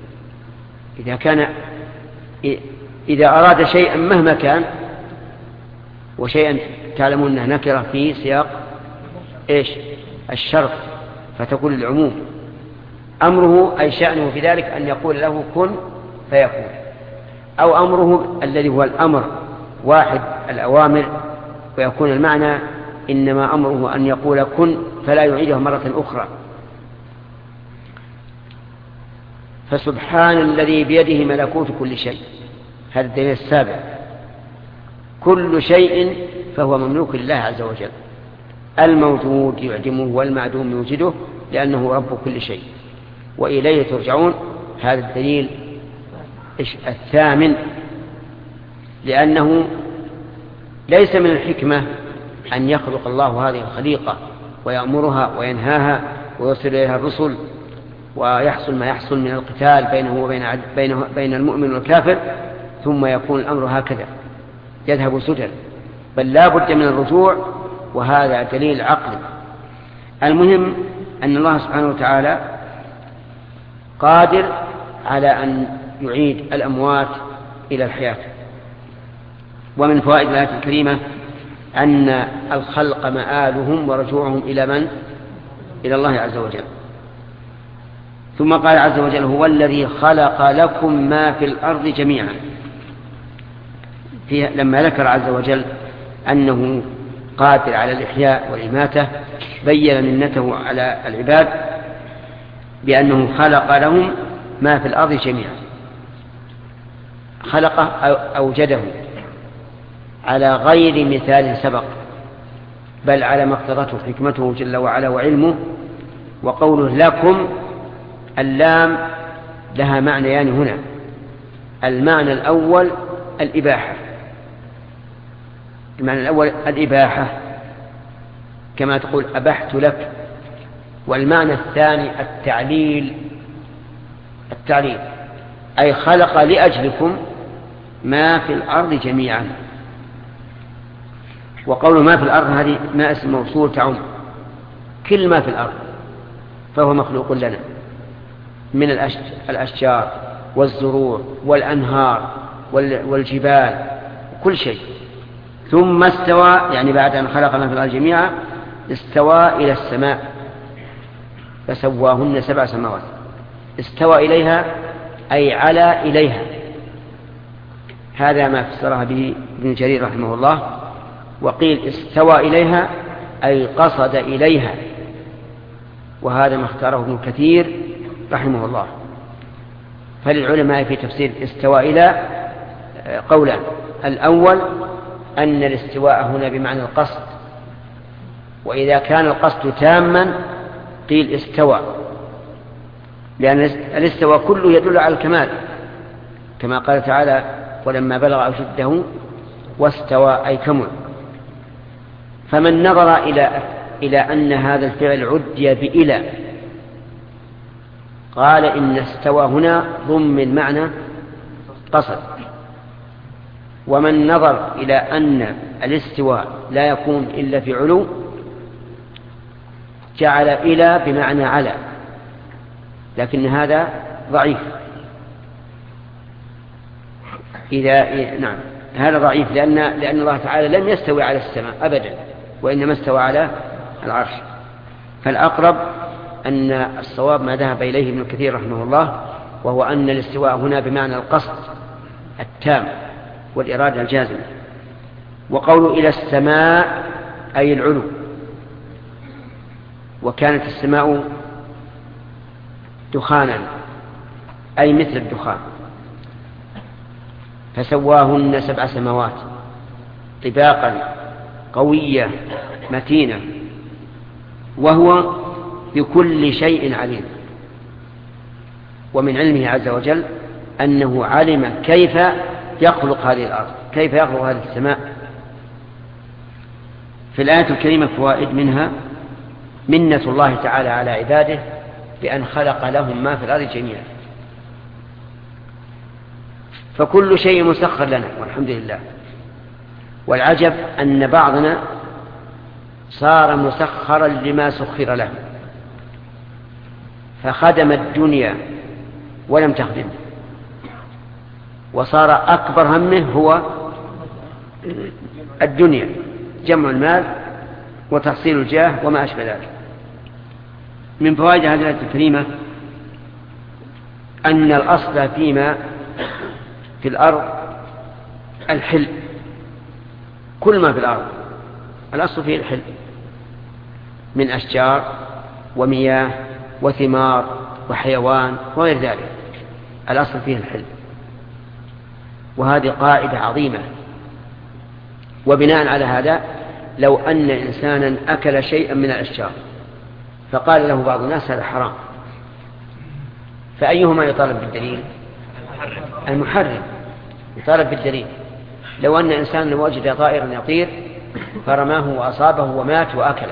إذا أراد شيئا مهما كان، وشيئا تعلمون أنه نكرة في سياق إيش؟ الشرط، فتكون العموم. أمره أي شأنه في ذلك أن يقول له كن فيكون، أو أمره الذي هو الأمر واحد الأوامر، ويكون المعنى إنما أمره أن يقول كن فلا يعيده مرة أخرى. فسبحان الذي بيده ملكوت كل شيء. هذا الدليل السابع. كل شيء فهو مملوك لله عز وجل، الموجود يعدمه والمعدوم يوجده، لأنه رب كل شيء وإليه ترجعون. هذا الدليل الثامن، لأنه ليس من الحكمة أن يخلق الله هذه الخليقة ويأمرها وينهاها ويرسل إليها الرسل ويحصل ما يحصل من القتال بينه وبين المؤمن والكافر، ثم يكون الأمر هكذا يذهب سدى، بل لا بد من الرجوع، وهذا دليل عقلي. المهم أن الله سبحانه وتعالى قادر على أن يعيد الأموات إلى الحياة. ومن فوائد الآية الكريمة أن الخلق مآلهم ورجوعهم إلى من؟ إلى الله عز وجل. ثم قال عز وجل هو الذي خلق لكم ما في الأرض جميعا. لما ذكر عز وجل أنه قادر على الإحياء والإماتة بين منته على العباد بأنه خلق لهم ما في الأرض جميعا. خلقه أوجده على غير مثال سبق، بل على ما اقتضته حكمته جل وعلا وعلمه. وقوله لكم، اللام لها معنيان هنا. المعنى الأول الإباحة، المعنى الأول الإباحة كما تقول أبحت لك. والمعنى الثاني التعليل أي خلق لأجلكم ما في الأرض جميعا. وقول ما في الأرض هذه ما اسم موصول تعم كل ما في الأرض، فهو مخلوق لنا من الأشجار والزروع والأنهار والجبال كل شيء. ثم استوى، يعني بعد أن خلق ما في الأرض جميعا استوى إلى السماء فسواهن 7 سماوات. استوى إليها أي على إليها. هذا ما فسرها به ابن جرير رحمه الله. وقيل استوى إليها أي قصد إليها، وهذا ما اختاره ابن كثير رحمه الله. فللعلماء في تفسير استوى إلى قولان. الأول أن الاستواء هنا بمعنى القصد، وإذا كان القصد تاما قيل استوى، لأن الاستواء كله يدل على الكمال، كما قال تعالى ولما بلغ أشده واستوى أي كمل. فمن نظر إلى أن هذا الفعل عدي بإلى قال إن استوى هنا ضمن معنى قصد. ومن نظر إلى أن الاستواء لا يكون إلا في علو جعل إلى بمعنى على، لكن هذا ضعيف. نعم هذا ضعيف لأن الله تعالى لم يستوي على السماء أبدا، وإنما استوى على العرش. فالأقرب أن الصواب ما ذهب إليه ابن كثير رحمه الله، وهو أن الاستواء هنا بمعنى القصد التام والإرادة الجازمة. وقول إلى السماء أي العلو، وكانت السماء دخانا أي مثل الدخان، فسواهن 7 سماوات طباقا قوية متينة، وهو بكل شيء عليم. ومن علمه عز وجل أنه علم كيف يخلق هذه الأرض، كيف يخلق هذه السماء. في الآية الكريمة فوائد، منها منة الله تعالى على عباده بأن خلق لهم ما في الأرض جميعا، فكل شيء مسخر لنا والحمد لله. والعجب أن بعضنا صار مسخرا لما سخر له، فخدم الدنيا ولم تخدمه، وصار أكبر همه هو الدنيا، جمع المال وتحصيل الجاه وما أشبه ذلك. من فوائد هذه الآية الكريمة أن الأصل فيما في الأرض الحل، كل ما في الأرض الأصل فيه الحل، من أشجار ومياه وثمار وحيوان وغير ذلك، الأصل فيه الحل. وهذه قاعدة عظيمة. وبناء على هذا لو أن إنسانا أكل شيئا من الأشجار فقال له بعض الناس هذا حرام، فأيهما يطالب بالدليل؟ المحرم يطالب بالدليل. لو أن إنسانا وجد طائرا يطير فرماه وأصابه ومات وأكله،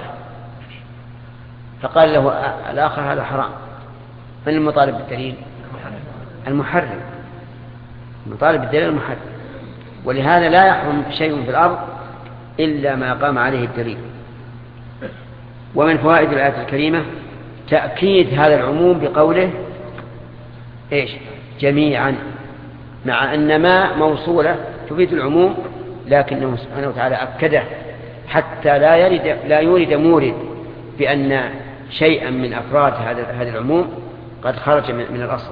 فقال له الآخر هذا حرام، من المطالب بالدليل؟ المحرم. المطالب بالدليل المحرم. ولهذا لا يحرم شيء في الأرض إلا ما قام عليه الدليل. ومن فوائد الآية الكريمة تأكيد هذا العموم بقوله إيش؟ جميعا، مع أن ما موصولة تفيد العموم، لكنه سبحانه وتعالى أكده حتى لا يورد مورد بأن شيئا من أفراد هذا العموم قد خرج من الأصل.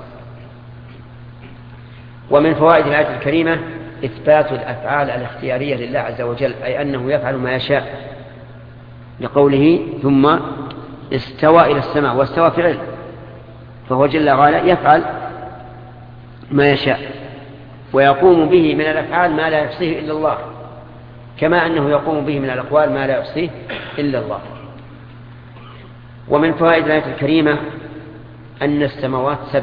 ومن فوائد الآية الكريمة إثبات الأفعال الاختيارية لله عز وجل، أي أنه يفعل ما يشاء، لقوله ثم استوى إلى السماء، واستوى في علم، فهو جل وعلا يفعل ما يشاء ويقوم به من الأفعال ما لا يحصيه إلا الله، كما أنه يقوم به من الأقوال ما لا يحصيه إلا الله. ومن فوائد الآية الكريمة أن السماوات 7،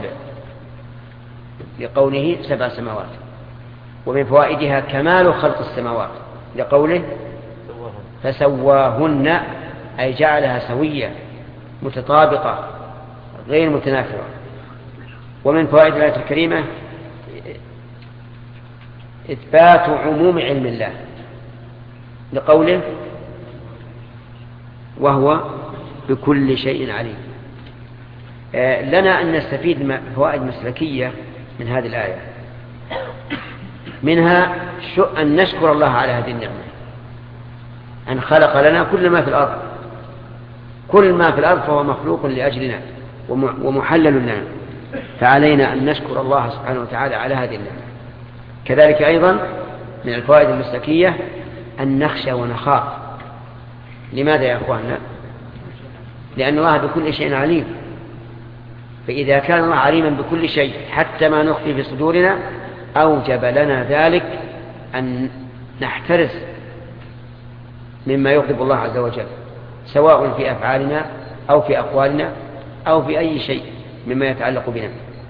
لقوله 7 سماوات. ومن فوائدها كمال خلق السماوات، لقوله فسواهن، أي جعلها سوية متطابقة غير متنافرة. ومن فوائد الآية الكريمة إثبات عموم علم الله، لقوله وهو بكل شيء عليم. لنا أن نستفيد فوائد مسلكية من هذه الآية، منها أن نشكر الله على هذه النعمة، أن خلق لنا كل ما في الأرض، كل ما في الأرض فهو مخلوق لأجلنا ومحلل لنا، فعلينا أن نشكر الله سبحانه وتعالى على هذه النعمة. كذلك أيضا من الفوائد المسلكية أن نخشى ونخاف. لماذا يا أخواننا؟ لأن الله بكل شيء عليم، فإذا كان الله عليما بكل شيء حتى ما نخفي في صدورنا أوجب لنا ذلك أن نحترس مما يغضب الله عز وجل، سواء في أفعالنا أو في أقوالنا أو في أي شيء مما يتعلق بنا.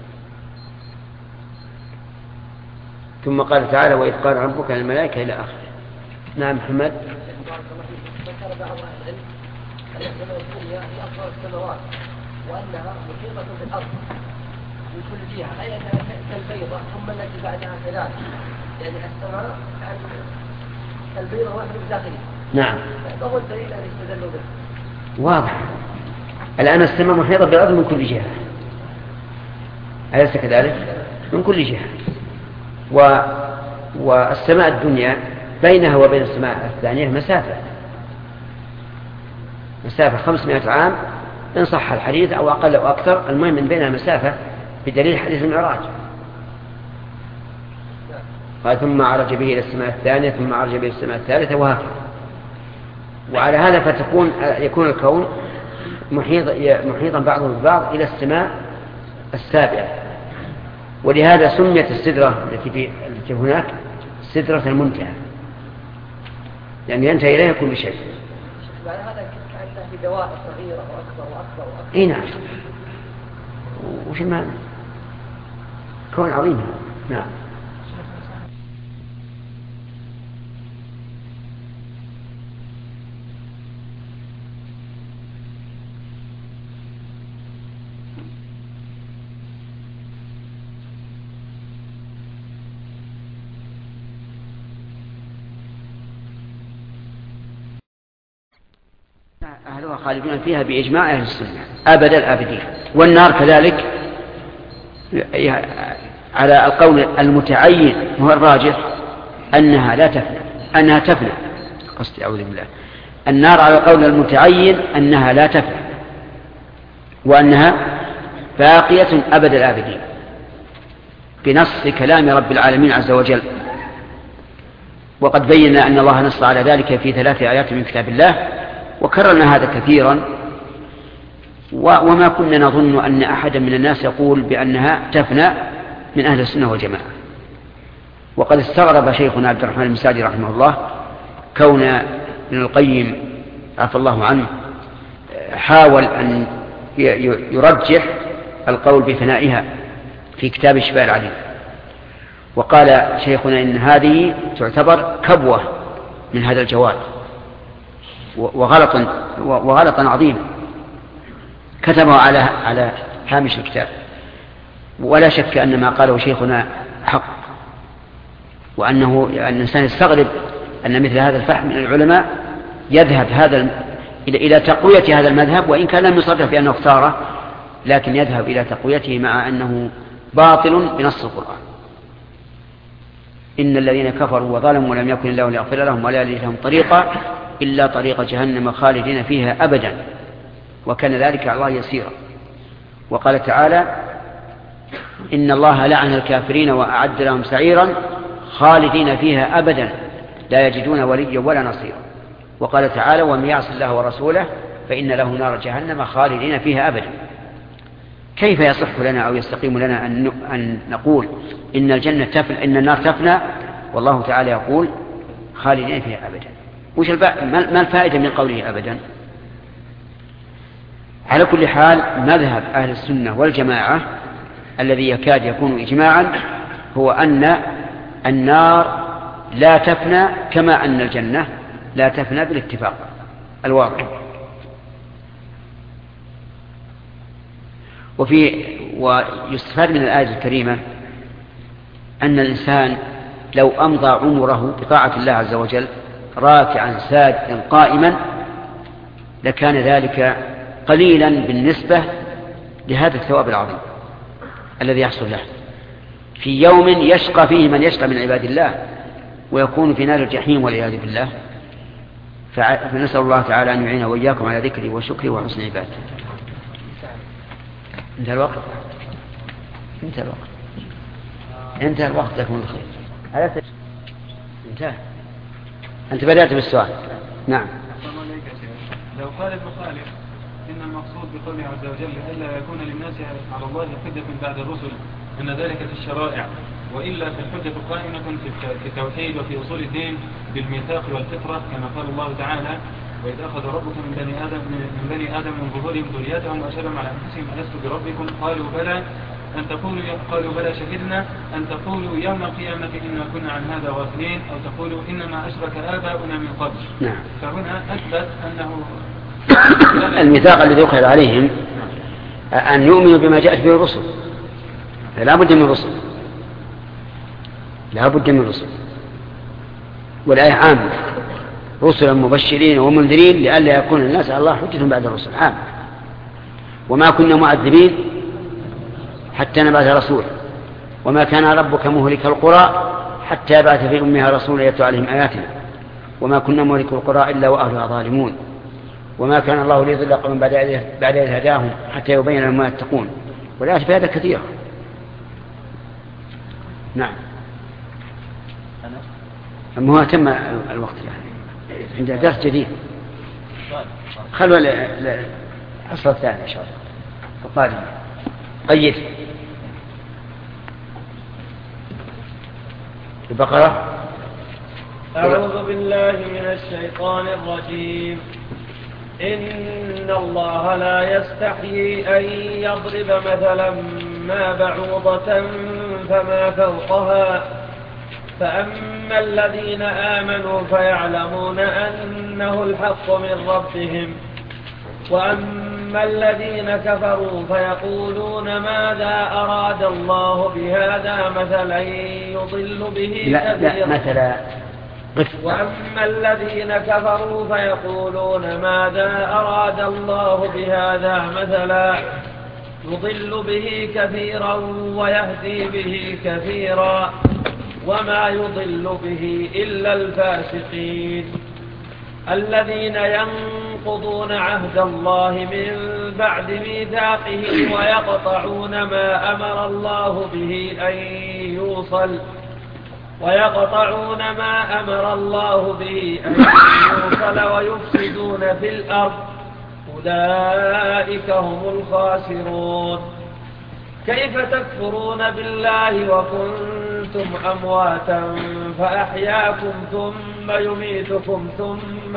ثم قال تعالى وإذ قال ربك للملائكة إلى آخره. نعم محمد. ذكر بعض أهل العلم أن السماء الدنيا هي أفضل السماوات، وأنها محيطة بالأرض من كل جهة، أي أنها كالبيضة ثم التي بعدها كذلك، يعني السماء كالبيضة واحدة بداخلها. نعم. ما هو الدليل الذي استدلوا به؟ واضح. الآن السماء محيطة بالأرض من كل جهة، أليس كذلك؟ من كل جهة. والسماء الدنيا بينها وبين السماء الثانية مسافة 500 عام إن صح الحديث أو أقل أو أكثر، المهم من بينها مسافة بدليل حديث المعراج. ثم عرج به إلى السماء الثانية ثم عرج به إلى السماء الثالثة وهكذا. وعلى هذا يكون الكون محيطا بعضه ببعض إلى السماء السابعة. ولهذا سميت السدرة التي هناك سدرة المنتهى، لأن ينتهي إليها كل شيء. بعد هذا كأنه في دوائر صغيرة وأكبر وأكبر وأكبر. إيه نعم. وش المعنى؟ كون عظيم. نعم. أهلها خالدون فيها بإجماع أهل السنة أبد الآبدين. والنار كذلك على القول المتعين هو الراجح أنها تفنى قصدي أعوذ بالله. النار على القول المتعين أنها لا تفنى وأنها باقية أبد الآبدين بنص كلام رب العالمين عز وجل. وقد بينا أن الله نص على ذلك في 3 آيات من كتاب الله، وكررنا هذا كثيرا، وما كنا نظن أن أحدا من الناس يقول بأنها تفنى من أهل السنة والجماعة. وقد استغرب شيخنا عبد الرحمن المساعدي رحمه الله كون ابن القيم عفى الله عنه حاول أن يرجح القول بفنائها في كتاب شفاء العليل، وقال شيخنا إن هذه تعتبر كبوة من هذا الجواد وغلطا عظيما كتبه على هامش الكتاب. ولا شك أن ما قاله شيخنا حق، وأن الإنسان يستغرب أن مثل هذا الفهم من العلماء يذهب إلى تقوية هذا المذهب، وإن كان لم يصرح بأنه اختاره، لكن يذهب إلى تقويته مع أنه باطل بنص القرآن. إن الذين كفروا وظلموا ولم يكن الله ليغفر لهم ولا يهدي لهم طريقا إلا طريق جهنم خالدين فيها أبدا وكان ذلك على الله يسيرا. وقال تعالى إن الله لعن الكافرين وأعد لهم سعيرا خالدين فيها أبدا لا يجدون وليا ولا نصيرا. وقال تعالى ومن يعص الله ورسوله فإن له نار جهنم خالدين فيها أبدا. كيف يصح لنا أو يستقيم لنا أن نقول إن النار تفنى والله تعالى يقول خالدين فيها أبدا؟ ما الفائدة من قوله أبدا؟ على كل حال مذهب أهل السنة والجماعة الذي يكاد يكون إجماعا هو أن النار لا تفنى كما أن الجنة لا تفنى بالاتفاق الواضح. ويستفاد من الآية الكريمة أن الإنسان لو أمضى عمره بطاعة الله عز وجل راكعا ساجدا قائما لكان ذلك قليلا بالنسبة لهذا الثواب العظيم الذي يحصل له في يوم يشقى فيه من يشقى من عباد الله ويكون في نار الجحيم والعياذ بالله. فنسأل الله تعالى أن يعين وإياكم على ذكره وشكره وحسن عبادته. انتهى الوقت. انتهى الوقت لكم الخير. انتهى. أنت بدأت بالسؤال. نعم. لو قال ابن خالد إن المقصود بقوله عز وجل ألا يكون للناس على الله حجة بعد الرسل أن ذلك في الشرائع وإلا فالحجة قائمة في التوحيد وفي أصول الدين بالميثاق والفطرة كما قال الله تعالى وإذ أخذ ربك من بني آدم من ظهورهم ذريتهم وأشهدهم على أنفسهم ألست بربكم قالوا بلى شهدنا أن تقولوا يوم القيامة إنا كنا عن هذا غافلين أو تقولوا إنما أشرك آباؤنا من قبل. نعم. فهنا أثبت أنه الميثاق الذي أخذ عليهم أن يؤمنوا بما جاءت به الرسل، فلا بد من رسل، لا بد من رسل. والآية عامة، رسلا مبشرين ومنذرين لئلا يكون الناس على الله حجة بعد الرسل، عام. وما كنا معذبين حتى نبعث رسولا وما كان ربك مهلك القرى حتى يبعث في أمها رسولا يتلو عليهم آياتنا وما كنا مهلك القرى إلا وأهلها ظالمون وما كان الله ليضل قوما بعد إذ هداهم حتى يبين لهم ما يتقون. والآيات في هذا كثيرة. نعم. أما هو تم الوقت يعني عند درس جديد، خلوا الحصة الثانية إن شاء الله القادمة. قيد البقرة. أعوذ بالله من الشيطان الرجيم. إن الله لا يستحيي أن يضرب مثلا ما بعوضة فما فوقها فأما الذين آمنوا فيعلمون أنه الحق من ربهم وأما الذين كفروا فيقولون ماذا أراد الله بهذا مثلا يضل به كثيرا. وأما الذين كفروا فيقولون ماذا أراد الله بهذا مثلا يضل به كثيرا ويهدي به كثيرا وما يضل به إلا الفاسقين الذين ينقضون عهد الله من بعد ميثاقه ويقطعون ما أمر الله به أن يوصل ويفسدون في الأرض أولئك هم الخاسرون. كيف تكفرون بالله وكنتم أمواتا فأحياكم ثم يميتكم ثم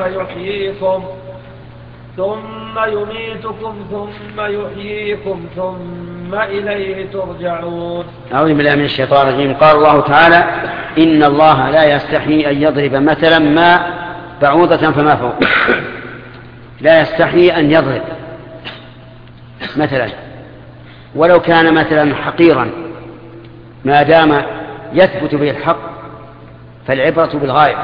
يحييكم ثم إليه ترجعون. أعوذ بالله من الشيطان الرجيم. قال الله تعالى إن الله لا يستحيي أن يضرب مثلا ما بعوضة فما فوق. لا يستحيي أن يضرب مثلا ولو كان مثلا حقيرا ما دام يثبت به الحق فالعبرة بالغاية.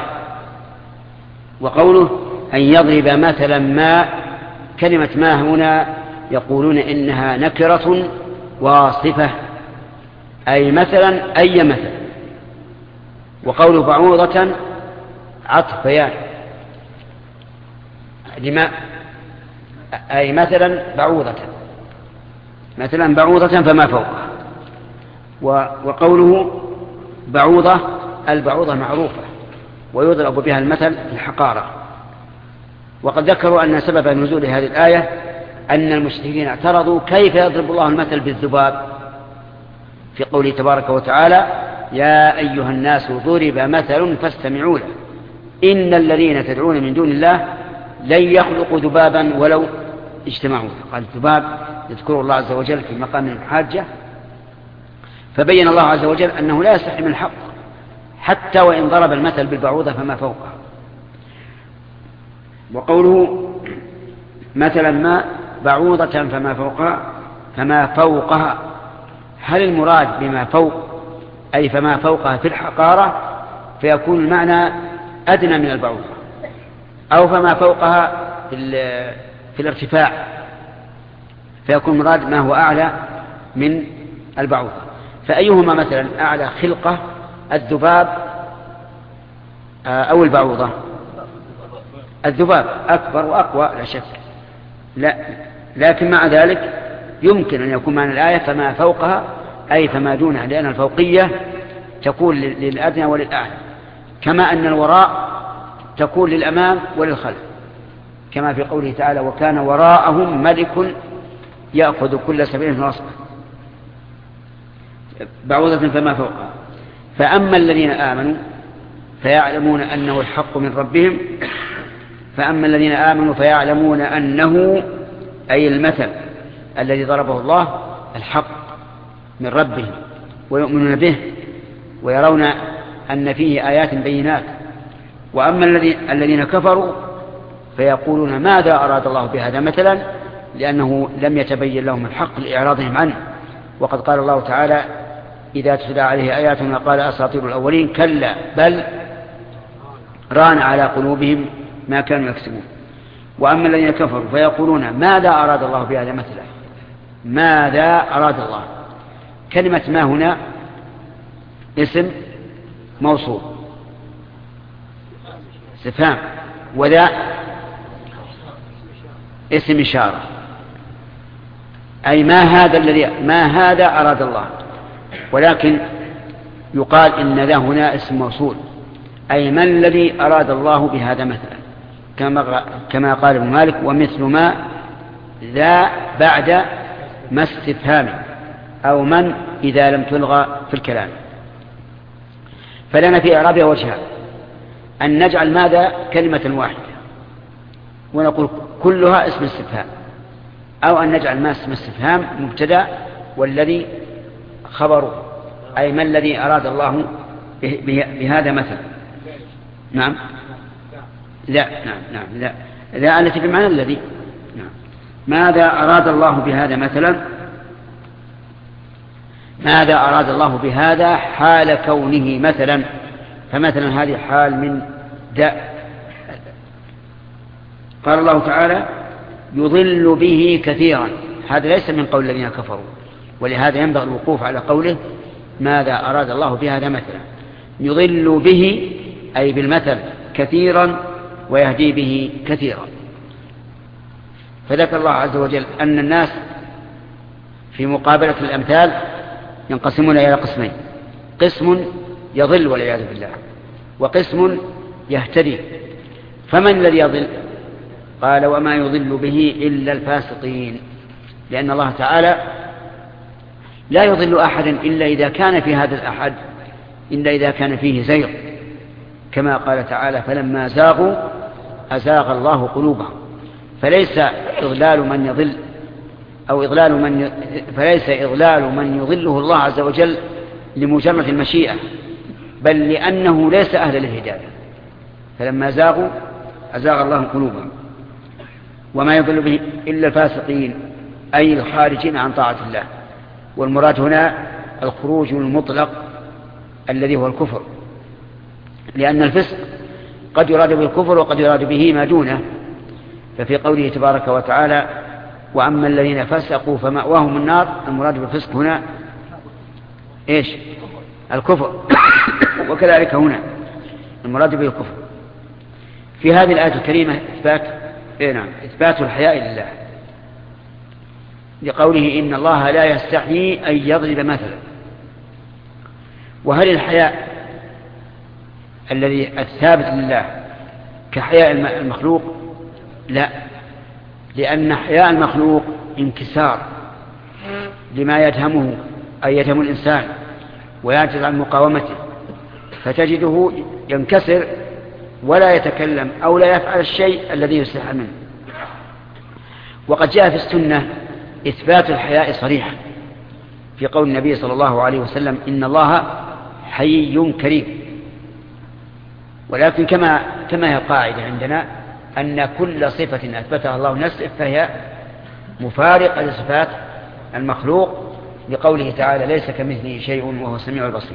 وقوله أن يضرب مثلا ما، كلمة ما هنا يقولون إنها نكرة واصفة أي مثلا أي مثل. وقوله بعوضة عطف بيان لما أي مثلا بعوضة فما فوقها. وقوله بعوضة، البعوضة معروفة ويضرب بها المثل الحقارة. وقد ذكروا أن سبب نزول هذه الآية أن المشركين اعترضوا كيف يضرب الله المثل بالذباب في قوله تبارك وتعالى يا أيها الناس ضرب مثل فاستمعوا له إن الذين تدعون من دون الله لن يخلقوا ذبابا ولو اجتمعوا. قال الذباب يذكر الله عز وجل في مقام المحاجة، فبين الله عز وجل أنه لا يستحي من الحق حتى وإن ضرب المثل بالبعوضة فما فوقها. وقوله مثلا ما بعوضة فما فوقها، هل المراد بما فوق أي فما فوقها في الحقارة فيكون المعنى أدنى من البعوضة، أو فما فوقها في الارتفاع فيكون مراد ما هو أعلى من البعوضة؟ فأيهما مثلا أعلى خلقة، الذباب أو البعوضة؟ الذباب أكبر وأقوى لا شك، لكن مع ذلك يمكن أن يكون معنى الآية فما فوقها أي فما دونها، لأن الفوقية تكون للأدنى وللأعلى، كما أن الوراء تكون للأمام وللخلف، كما في قوله تعالى وكان وراءهم ملك يأخذ كل سبيل نصبه. بعوضة فما فوقها. فأما الذين آمنوا فيعلمون أنه الحق من ربهم، فأما الذين آمنوا فيعلمون أنه أي المثل الذي ضربه الله الحق من ربهم ويؤمنون به ويرون أن فيه آيات بينات. وأما الذين كفروا فيقولون ماذا أراد الله بهذا مثلا لأنه لم يتبين لهم الحق لإعراضهم عنه. وقد قال الله تعالى إذا تتلى عليه آياتنا قال أساطير الأولين كلا بل ران على قلوبهم ما كانوا يكسبون. وأما الذين كفروا فيقولون ماذا أراد الله بهذا مثلا، ماذا أراد الله. كلمة ما هنا اسم موصول استفهام، وذا اسم إشارة، أي ما هذا أراد الله. ولكن يقال إن ذا هنا اسم موصول، أي ما الذي أراد الله بهذا مثلا، كما قال ابن مالك ومثل ما ذا بعد ما استفهام، أو من إذا لم تلغى في الكلام. فلنا في إعرابها وجهان: أن نجعل ماذا كلمة واحدة ونقول كلها اسم استفهام، أو أن نجعل ما اسم استفهام مبتدأ والذي خبره، أي ما الذي أراد الله بهذا مثلا. نعم لا لا التي بمعنى الذي. نعم. ماذا أراد الله بهذا مثلا، ماذا أراد الله بهذا حال كونه مثلا. فمثلا هذه حال من داء. قال الله تعالى يضل به كثيرا، هذا ليس من قول الذين كفروا، ولهذا ينبغي الوقوف على قوله ماذا أراد الله بهذا مثلا. يضل به أي بالمثل كثيرا ويهدي به كثيرا. فذكر الله عز وجل أن الناس في مقابلة الأمثال ينقسمون إلى قسمين: قسم يضل والعياذ بالله، وقسم يهتدي. فمن الذي يضل؟ قال وما يضل به إلا الفاسقين، لأن الله تعالى لا يضل أحدا إلا إذا كان في هذا الأحد، إلا إذا كان فيه زيغ، كما قال تعالى فلما زاغوا أزاغ الله قلوبهم. فليس إضلال من يضل أو فليس إضلال من يضله الله عز وجل لمجرد المشيئة، بل لأنه ليس أهل للهداية. فلما زاغوا أزاغ الله قلوبهم. وما يضل به إلا الفاسقين، أي الخارجين عن طاعة الله. والمراد هنا الخروج المطلق الذي هو الكفر، لأن الفسق قد يراد بالكفر وقد يراد به ما دونه. ففي قوله تبارك وتعالى وأما الذين فسقوا فمأواهم النار، المراد بالفسق هنا إيش؟ الكفر. وكذلك هنا المراد به الكفر. في هذه الآية الكريمة إثبات الحياء لله، لقوله إن الله لا يستحيي أن يضرب مثلا. وهل الحياء الذي الثابت لله كحياء المخلوق؟ لا، لأن حياء المخلوق انكسار لما يدهمه أي يدهم الإنسان ويعجز عن مقاومته، فتجده ينكسر ولا يتكلم أو لا يفعل الشيء الذي يستحى منه. وقد جاء في السنة إثبات الحياء صريحا في قول النبي صلى الله عليه وسلم إن الله حيي كريم. ولكن كما هي قاعدة عندنا أن كل صفة أثبتها الله نفسه فهي مفارقة لصفات المخلوق، لقوله تعالى ليس كمثله شيء وهو السميع البصير.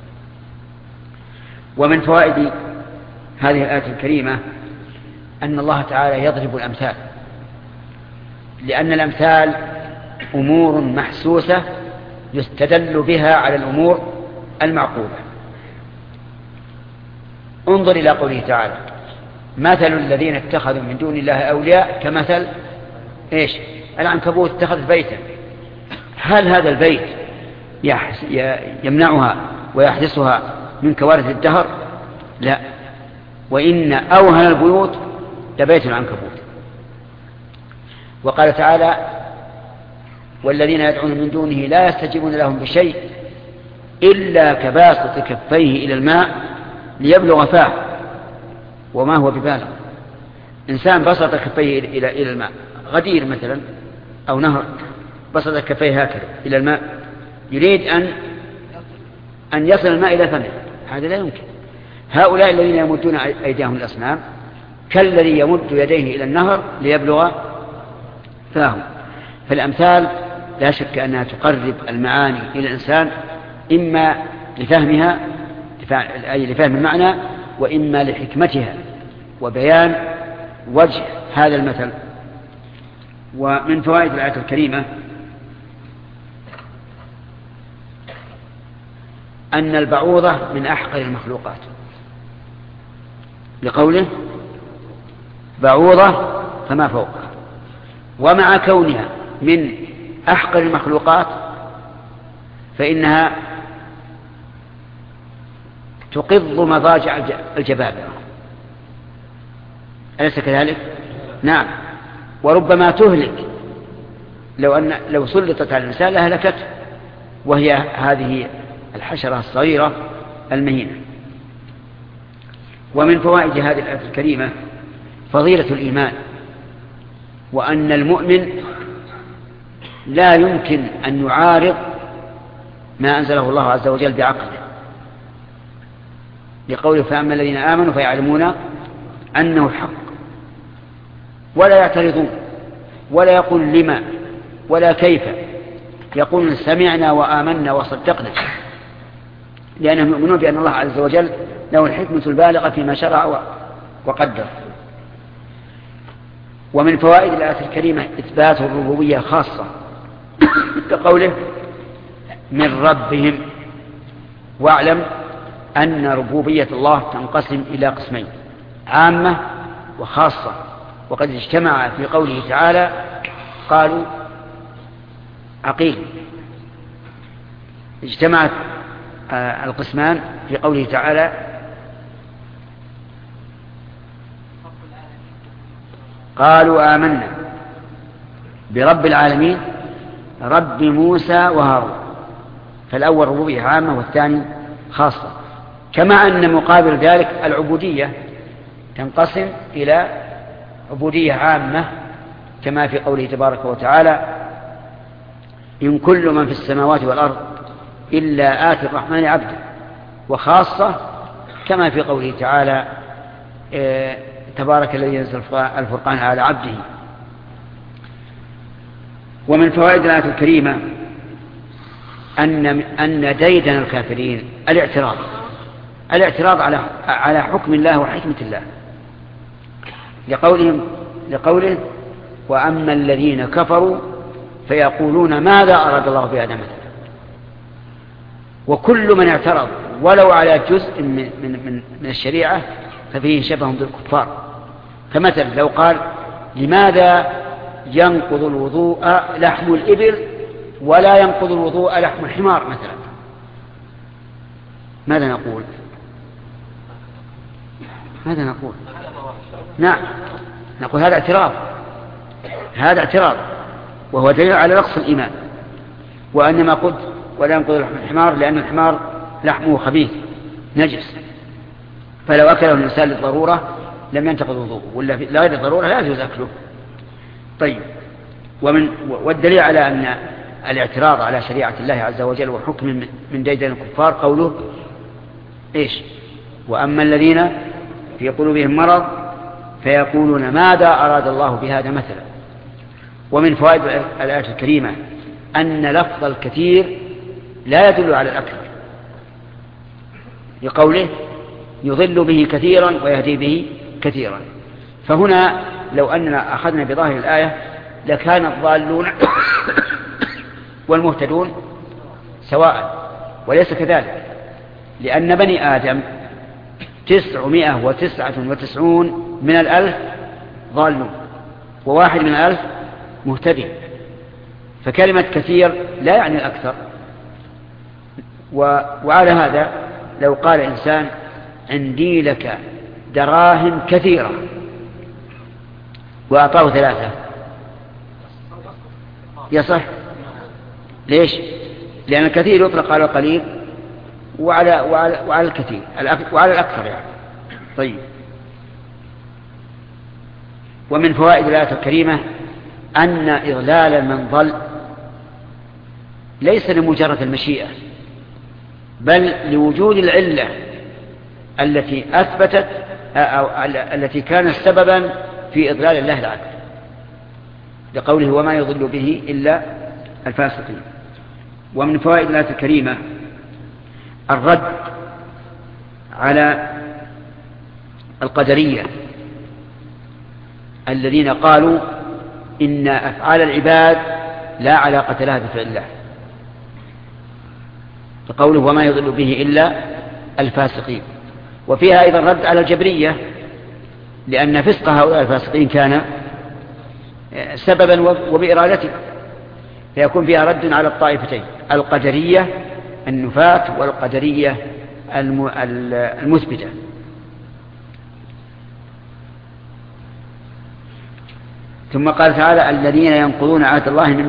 ومن فوائد هذه الآية الكريمة أن الله تعالى يضرب الأمثال، لأن الأمثال أمور محسوسة يستدل بها على الأمور المعقولة. انظر إلى قوله تعالى مثل الذين اتخذوا من دون الله أولياء كمثل إيش؟ العنكبوت اتخذت بيتا. هل هذا البيت يمنعها ويحدثها من كوارث الدهر؟ لا، وإن أوهن البيوت لبيت العنكبوت. وقال تعالى والذين يدعون من دونه لا يستجيبون لهم بشيء إلا كباسط كفيه إلى الماء ليبلغ فاه وما هو ببالغ. إنسان بسط كفيه إلى الماء، غدير مثلا أو نهر، بسط كفيه هكذا إلى الماء يريد أن يصل الماء إلى فمه، هذا لا يمكن. هؤلاء الذين يمدون أيديهم الأصنام كالذي يمد يديه إلى النهر ليبلغ فاهم. فالأمثال لا شك أنها تقرب المعاني إلى الإنسان، إما لفهمها أي لفهم المعنى، وإما لحكمتها وبيان وجه هذا المثل. ومن فوائد الآية الكريمة أن البعوضة من أحقر المخلوقات، لقوله بعوضة فما فوقها. ومع كونها من أحقر المخلوقات فإنها تقض مضاجع الجبابرة، أليس كذلك؟ نعم. وربما تهلك لو سلطت على الإنسان لهلكته، وهي هذه الحشرة الصغيرة المهينة. ومن فوائد هذه الآية الكريمة فضيلة الإيمان، وأن المؤمن لا يمكن أن يعارض ما أنزله الله عز وجل بعقله، لقوله فأما الذين آمنوا فيعلمون أنه الحق، ولا يعترضون ولا يقول لما ولا كيف، يقولون سمعنا وآمنا وصدقنا، لأنهم يؤمنون بأن الله عز وجل له الحكمة البالغة فيما شرع وقدر. ومن فوائد الآية الكريمة إثبات الربوبية خاصة، كقوله من ربهم. واعلم أن ربوبية الله تنقسم إلى قسمين، عامة وخاصة، وقد اجتمع في قوله تعالى قالوا عقيل. اجتمعت القسمان في قوله تعالى قالوا آمنا برب العالمين رب موسى وهارون، فالأول ربوبية عامة والثاني خاصة. كما أن مقابل ذلك العبودية تنقسم إلى عبودية عامة، كما في قوله تبارك وتعالى إن كل من في السماوات والأرض إلا آتي الرحمن عبدا، وخاصة كما في قوله تعالى تبارك الذي ينزل الفرقان على عبده. ومن فوائد الآية الكريمة أن ديدن الكافرين الاعتراض على حكم الله وحكمة الله، لقوله وأما الذين كفروا فيقولون ماذا أراد الله بهذا مثلا. وكل من اعترض ولو على جزء من الشريعة ففيه شبه بالكفار. فمثلا لو قال لماذا ينقض الوضوء لحم الإبل ولا ينقض الوضوء لحم الحمار مثلا، ماذا نقول؟ نعم، نقول هذا اعتراض وهو دليل على نقص الإيمان. وأنما قلت ولا ينقض لحم الحمار لأن الحمار لحمه خبيث نجس، فلو أكله الإنسان للضرورة لم ينتقض وضوءه، ولا لغير الضرورة لا يجوز أكله. طيب، والدليل على أن الاعتراض على شريعة الله عز وجل وحكم من ديدن الكفار قوله إيش؟ وأما الذين في قلوبهم مرض فيقولون ماذا أراد الله بهذا مثلا. ومن فوائد الآية الكريمة أن لفظ الكثير لا يدل على الأكثر، لقوله يضل به كثيرا ويهدي به كثيرا. فهنا لو أننا أخذنا بظاهر الآية لكان الضالون والمهتدون سواء، وليس كذلك، لأن بني آدم 999 من 1000 ضالون وواحد من 1000 مهتدي، فكلمة كثير لا يعني الأكثر. وعلى هذا لو قال إنسان عندي لك دراهم كثيرة وأعطاه 3 يصح؟ ليش؟ لأن الكثير يطلق على القليل وعلى الكثير وعلى الأكثر يعني. طيب، ومن فوائد الآية الكريمة أن إضلال من ضل ليس لمجرد المشيئة، بل لوجود العلة التي أثبتت أو التي كانت سببا في إضلال الله العبد. لقوله وما يضل به إلا الفاسقين. ومن فوائد الآية الكريمة الرد على القدرية الذين قالوا إن أفعال العباد لا علاقة لها بفعل الله، لقوله وما يضل به إلا الفاسقين. وفيها أيضا رد على الجبرية، لأن فسق هؤلاء الفاسقين كان سببا وبإرادته، فيكون فيها رد على الطائفتين، القدرية النفاة والقدرية المثبتة. ثم قال تعالى الذين ينقضون عهد الله من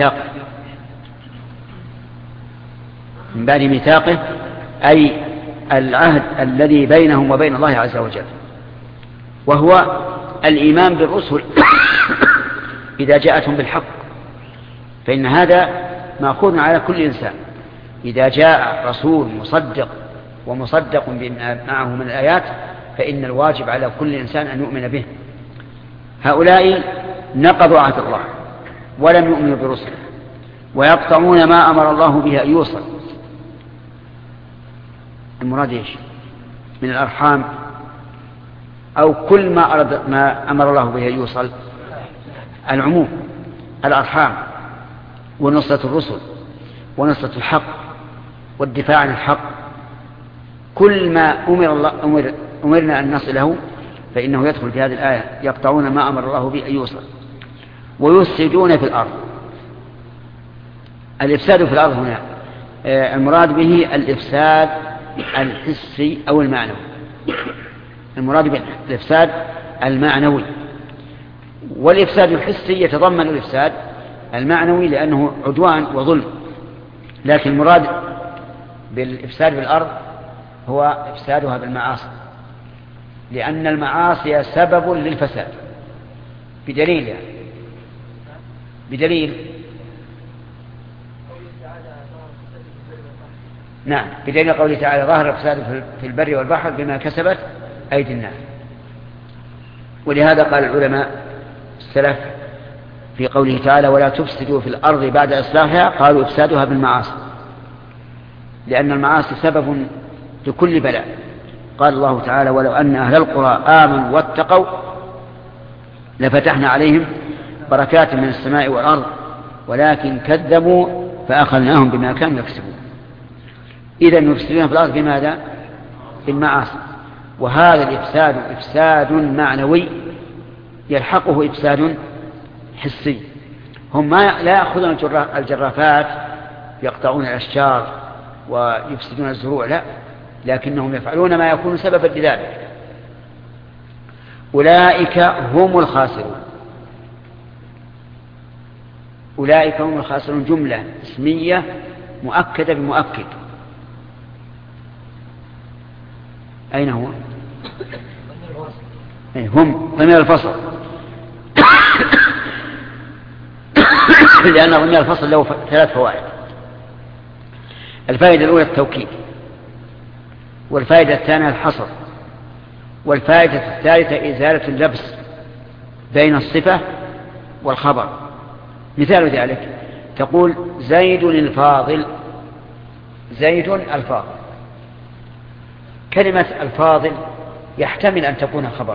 بعد ميثاقه أي العهد الذي بينهم وبين الله عز وجل، وهو الإيمان بالرسل إذا جاءتهم بالحق، فإن هذا مأخوذ على كل إنسان. إذا جاء رسول مصدق ومصدق بما معه من الآيات فإن الواجب على كل إنسان أن يؤمن به. هؤلاء نقضوا عهد الله ولم يؤمنوا برسله، ويقطعون ما أمر الله به أن يوصل. المراد إيش؟ من الأرحام أو كل ما أمر الله به أن يوصل، العموم، الأرحام ونصرة الرسل ونصرة الحق والدفاع عن الحق، كل ما أمرنا أن نصله فإنه يدخل في هذه الآية. يقطعون ما أمر الله به أن يوصل ويفسدون في الأرض. الإفساد في الأرض هنا المراد به الإفساد الحسي أو المعنوي. المراد بالإفساد المعنوي، والإفساد الحسي يتضمن الإفساد المعنوي لأنه عدوان وظلم، لكن المراد بالإفساد في الأرض هو إفسادها بالمعاصي، لأن المعاصي سبب للفساد. بدليل يعني بدليل نعم، بدليل قوله تعالى ظاهر الفساد في البر والبحر بما كسبت أيدي الناس. ولهذا قال العلماء السلف في قوله تعالى ولا تفسدوا في الأرض بعد إصلاحها، قالوا إفسادها بالمعاصي، لأن المعاصي سبب لكل بلاء. قال الله تعالى ولو أن أهل القرى آمنوا واتقوا لفتحنا عليهم بركات من السماء والأرض ولكن كذبوا فأخذناهم بما كانوا يكسبون. إذن يفسدون في الأرض بماذا؟ بالمعاصي. وهذا الإفساد إفساد معنوي يلحقه إفساد حسي. هم لا يأخذون الجرافات يقطعون الأشجار ويفسدون الزروع، لا، لكنهم يفعلون ما يكون سببا لذلك. أولئك هم الخاسرون. أولئك هم الخاسرون جملة اسمية مؤكدة بمؤكد. أين هو؟ هم ضمير الفصل لأن ضمير الفصل له 3 فوائد. الفائدة الأولى التوكيد، والفائدة الثانية الحصر، والفائدة الثالثة إزالة اللبس بين الصفة والخبر. مثال ذلك تقول زيد الفاضل. زيد الفاضل، كلمة الفاضل يحتمل أن تكون خبرا،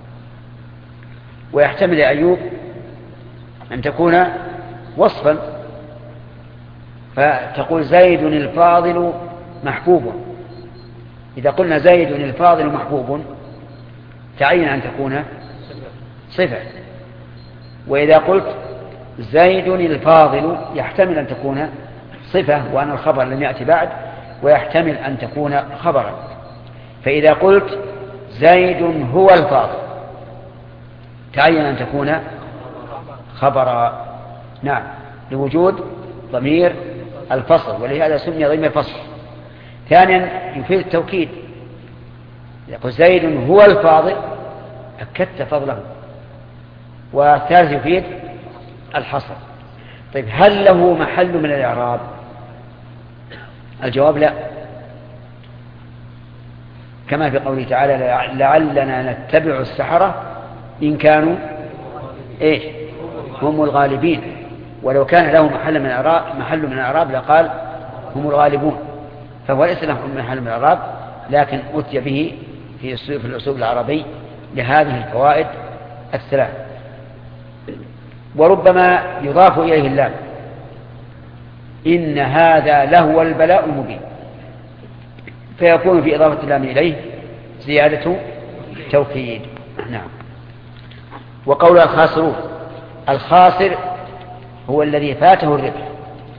ويحتمل أيوب أن تكون وصفا، فتقول زيد الفاضل محبوب. إذا قلنا زيد الفاضل محبوب تعين أن تكون صفة، وإذا قلت زيد الفاضل يحتمل أن تكون صفة وأن الخبر لم يأتي بعد، ويحتمل أن تكون خبرا. فإذا قلت زيد هو الفاضل تعين أن تكون خبرا، نعم، لوجود ضمير الفصل، ولهذا سمي ضمير فصل. ثانيا يفيد التوكيد، يقول زيد هو الفاضل أكدت فضله. والثالث يفيد الحصر. طيب هل له محل من الإعراب؟ الجواب لا، كما في قوله تعالى لعلنا نتبع السحرة إن كانوا إيش هم الغالبين، ولو كان له محل من الإعراب لقال هم الغالبون، فهو ليس له محل من الإعراب، لكن أتي به في الأسلوب العربي لهذه الفوائد الثلاث. وربما يضاف إليه اللام، إن هذا لهو البلاء المبين، فيكون في إضافة اللام إليه زيادة توكيد. نعم. وقول الخاسرون، الخاسر هو الذي فاته الربح،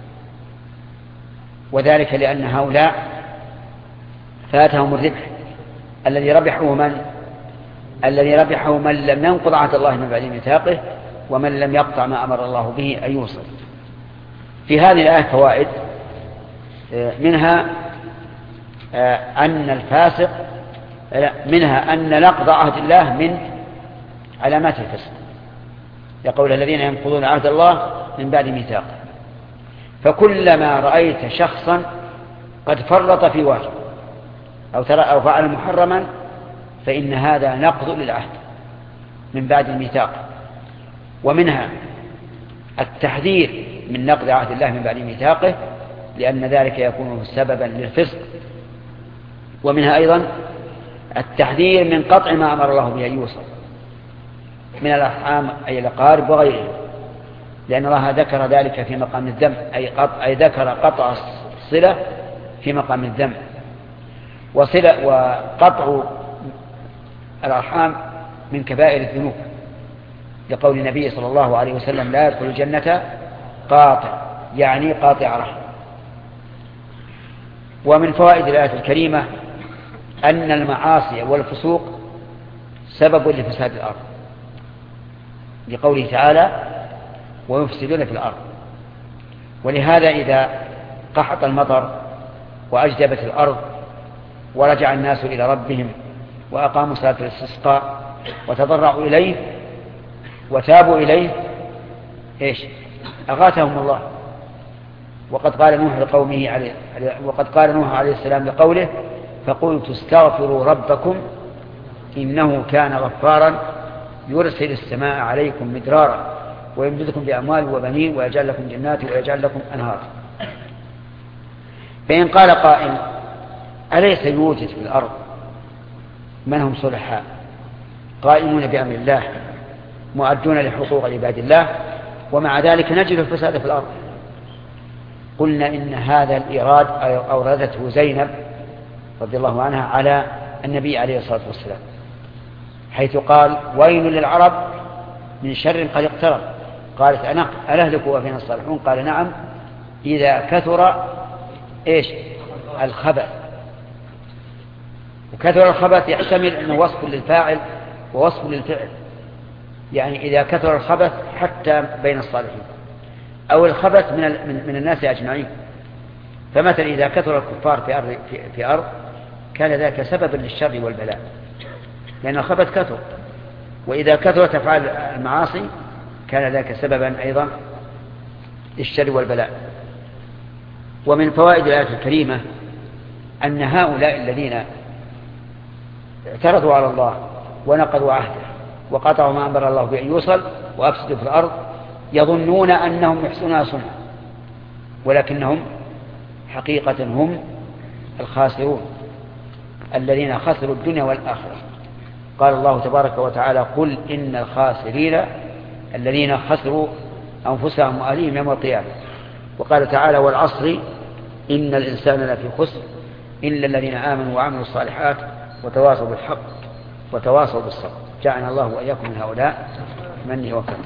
وذلك لأن هؤلاء فاتهم الربح. الذي ربحه من لم ينقض عهد الله من بعد ميثاقه، ومن لم يقطع ما أمر الله به أن يوصل. في هذه الآية فوائد، منها أن الفاسق منها أن نقض عهد الله من علامات الفسق، يقول الذين ينقضون عهد الله من بعد ميثاقه. فكلما رأيت شخصا قد فرط في واجب أو فعل محرما، فإن هذا نقض للعهد من بعد الميثاق. ومنها التحذير من نقض عهد الله من بعد ميثاقه، لأن ذلك يكون سببا للفسق. ومنها أيضا التحذير من قطع ما أمر الله به أن يوصل من الأرحام أي الأقارب وغيرهم، لأن الله ذكر ذلك في مقام الذم، أي ذكر قطع الصلة في مقام الذم. وقطع الأرحام من كبائر الذنوب، لقول النبي صلى الله عليه وسلم لا يدخل الجنة قاطع، يعني قاطع رحم. ومن فوائد الآية الكريمة أن المعاصي والفسوق سبب لفساد الأرض، لقوله تعالى ويفسدون في الأرض. ولهذا إذا قحط المطر وأجدبت الأرض ورجع الناس إلى ربهم وأقاموا صلاة الاستسقاء وتضرعوا إليه وتابوا إليه، أغاثهم الله. وقد قال نوح عليه السلام لقوله فقلت استغفروا ربكم إنه كان غفارا يرسل السماء عليكم مدرارا ويمددكم بأموال وبنين ويجعل لكم جنات ويجعل لكم أنهارا. فإن قال قائل أليس يوجد في الأرض من هم صلحاء قائمون بأمر الله مؤدون لحقوق عباد الله، ومع ذلك نجد الفساد في الأرض؟ قلنا إن هذا الإيراد أوردته زينب رضي الله عنها على النبي عليه الصلاة والسلام، حيث قال ويل للعرب من شر قد اقترب. قالت أنهلك وفينا الصالحون؟ قال نعم إذا كثر الخبث. وكثر الخبث يحتمل أنه وصف للفاعل ووصف للفعل، يعني إذا كثر الخبث حتى بين الصالحين، أو الخبث من الناس أجمعين. فمثلا إذا كثر الكفار في أرض كان ذلك سببا للشر والبلاء، لأن الخبث كثر. وإذا كثرت أفعال المعاصي كان ذلك سببا أيضا للشر والبلاء. ومن فوائد الآية الكريمة أن هؤلاء الذين اعترضوا على الله ونقضوا عهده وقطعوا ما أمر الله بأن يوصل وأفسدوا في الأرض يظنون أنهم يحسنون صنعا، ولكنهم حقيقة هم الخاسرون الذين خسروا الدنيا والآخرة. قال الله تبارك وتعالى قل إن الخاسرين الذين خسروا أنفسهم وأهليهم يوم القيامة. وقال تعالى والعصر إن الإنسان لفي خسر إلا الذين آمنوا وعملوا الصالحات وتواصوا بالحق وتواصوا بالصبر. جعلنا الله وإياكم من هؤلاء منه وكرمه.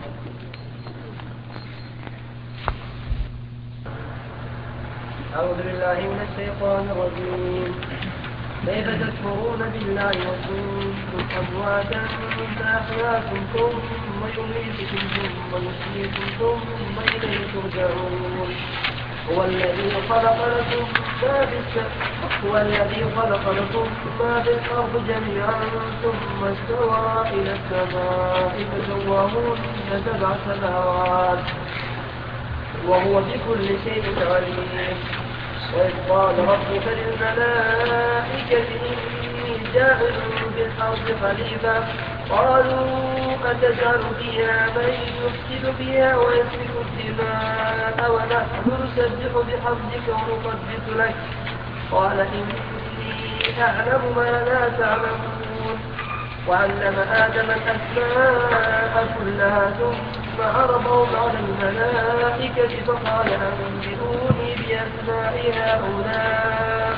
أعوذ بالله من الشيطان الرجيم. كيف تكفرون بالله وكنتم أمواتا فأحياكم ثم يميتكم ثم يحييكم ثم إليه ترجعون. هو الذي خلق لكم ما في الأرض جميعا ثم استوى إلى السماء فسواهن 7 سماوات وهو بكل شيء عليم. وإذ قال ربك للملائكة إني جاعل في الأرض خليفة قالوا أتجعل فيها من يفسد فيها ويسفك الدماء ونحن نسبح بحمدك ونقدس لك قال إني أعلم ما لا تعلمون. وعلم آدم الأسماء كلها ثم عرضهم على الملائكة فقال أنبئوني بأسماء هؤلاء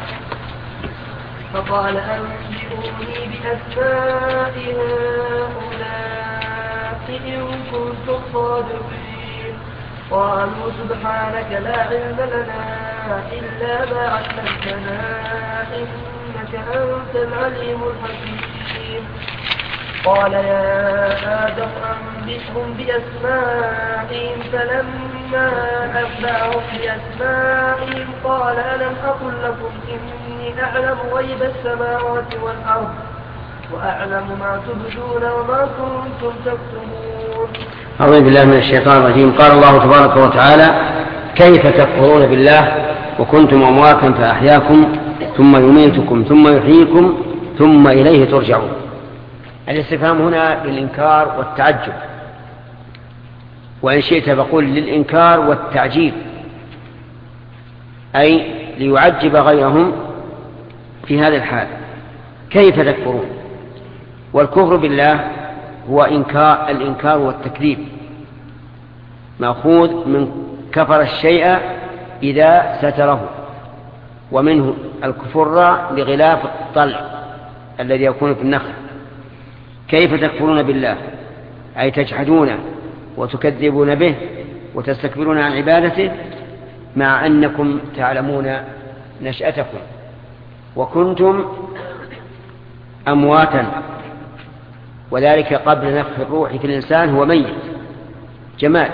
إن كنتم صادقين. قالوا سبحانك لا علم لنا إلا ما علمتنا إنك أنت العليم الحكيم. قال يا آدم أنبئهم بأسمائهم فلما أنبأهم بأسمائهم قال ألم أقل لكم إني أعلم غيب السماوات والأرض وأعلم ما تبدون وما كنتم تكتمون. أعوذ بالله من الشيطان الرجيم. قال الله تبارك وتعالى كيف تكفرون بالله وكنتم أمواتا فأحياكم ثم يميتكم ثم يحييكم ثم إليه ترجعون. الاستفهام هنا للإنكار والتعجب، وإن شئت فقل للإنكار والتعجيب، أي ليعجب غيرهم في هذا الحال. كيف تكفرون؟ والكفر بالله هو الإنكار والتكذيب، مأخوذ من كفر الشيء إذا ستره، ومنه الكفر لغلاف الطلع الذي يكون في النخل. كيف تكفرون بالله أي تجحدون وتكذبون به وتستكبرون عن عبادته مع أنكم تعلمون نشأتكم وكنتم أمواتا، وذلك قبل نفخ الروح في الإنسان هو ميت جماد،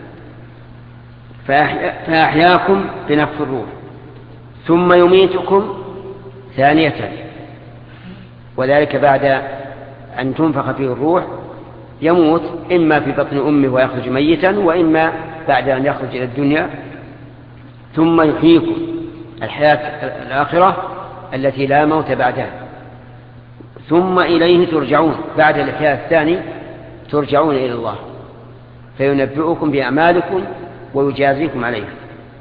فأحياكم بنفخ الروح ثم يميتكم ثانية، وذلك بعد أن تنفخ فيه الروح يموت إما في بطن أمه ويخرج ميتا، وإما بعد أن يخرج إلى الدنيا، ثم يحييكم الحياة الآخرة التي لا موت بعدها، ثم إليه ترجعون. بعد الحياة الثاني ترجعون إلى الله فينبئكم بأعمالكم ويجازيكم عليها.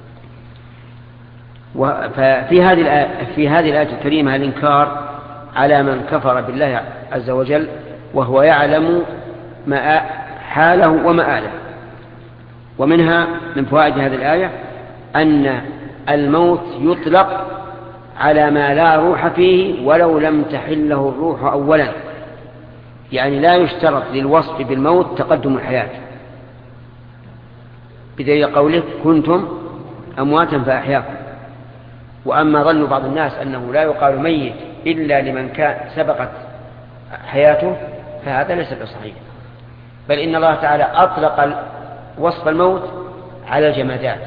ففي هذه الآية الكريمة الإنكار على من كفر بالله عز وجل وهو يعلم حاله ومآله. ومنها من فوائد هذه الآية أن الموت يطلق على ما لا روح فيه ولو لم تحله الروح أولا، يعني لا يشترط للوصف بالموت تقدم الحياة، بدليل قوله كنتم أمواتا فأحياكم. وأما ظن بعض الناس أنه لا يقال ميت إلا لمن كان سبقت حياته فهذا ليس بصحيح، بل إن الله تعالى أطلق وصف الموت على الجمادات،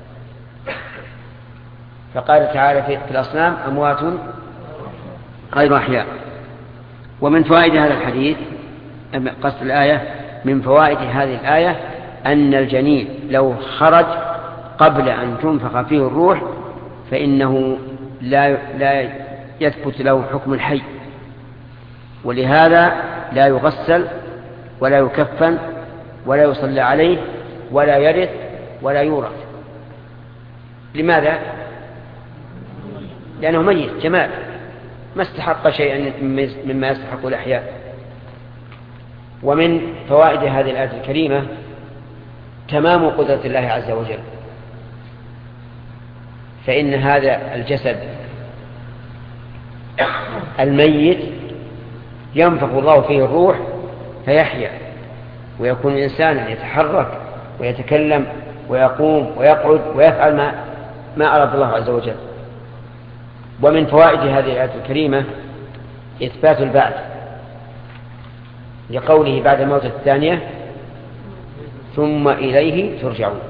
فقال تعالى في الأصنام أموات غير أحياء. ومن فوائد هذا الحديث قصد الآية، من فوائد هذه الآية أن الجنين لو خرج قبل أن تنفخ فيه الروح فإنه لا يثبت له حكم الحي، ولهذا لا يغسل ولا يكفن ولا يصلى عليه ولا يرث ولا يورث. لماذا؟ لأنه ميت جماد ما استحق شيئا مما يستحق الأحياء. ومن فوائد هذه الآية الكريمة تمام قدرة الله عز وجل، فإن هذا الجسد الميت ينفخ الله فيه الروح فيحيا ويكون إنسانا يتحرك ويتكلم ويقوم ويقعد ويفعل ما أراد الله عز وجل. ومن فوائد هذه الآية الكريمة إثبات البعث لقوله بعد الموت الثانية ثم إليه ترجعون.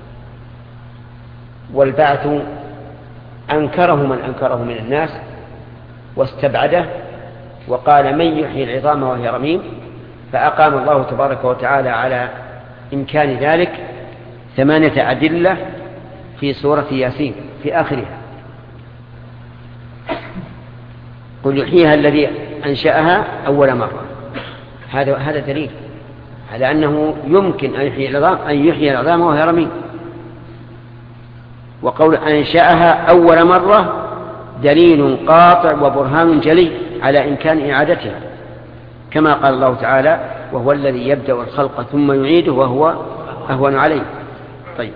والبعث أنكره من أنكره من الناس واستبعده وقال من يحيي العظام وهي رميم، فأقام الله تبارك وتعالى على إمكان ذلك 8 أدلة في سورة ياسين في آخرها. قل يحييها الذي أنشأها أول مرة، هذا دليل على أنه يمكن أن يحيي العظام وهي رميم. وقول أنشأها أول مرة دليل قاطع وبرهان جلي على إمكان إعادتها، كما قال الله تعالى: وهو الذي يبدأ الخلق ثم يعيده وهو أهون عليه. طيب،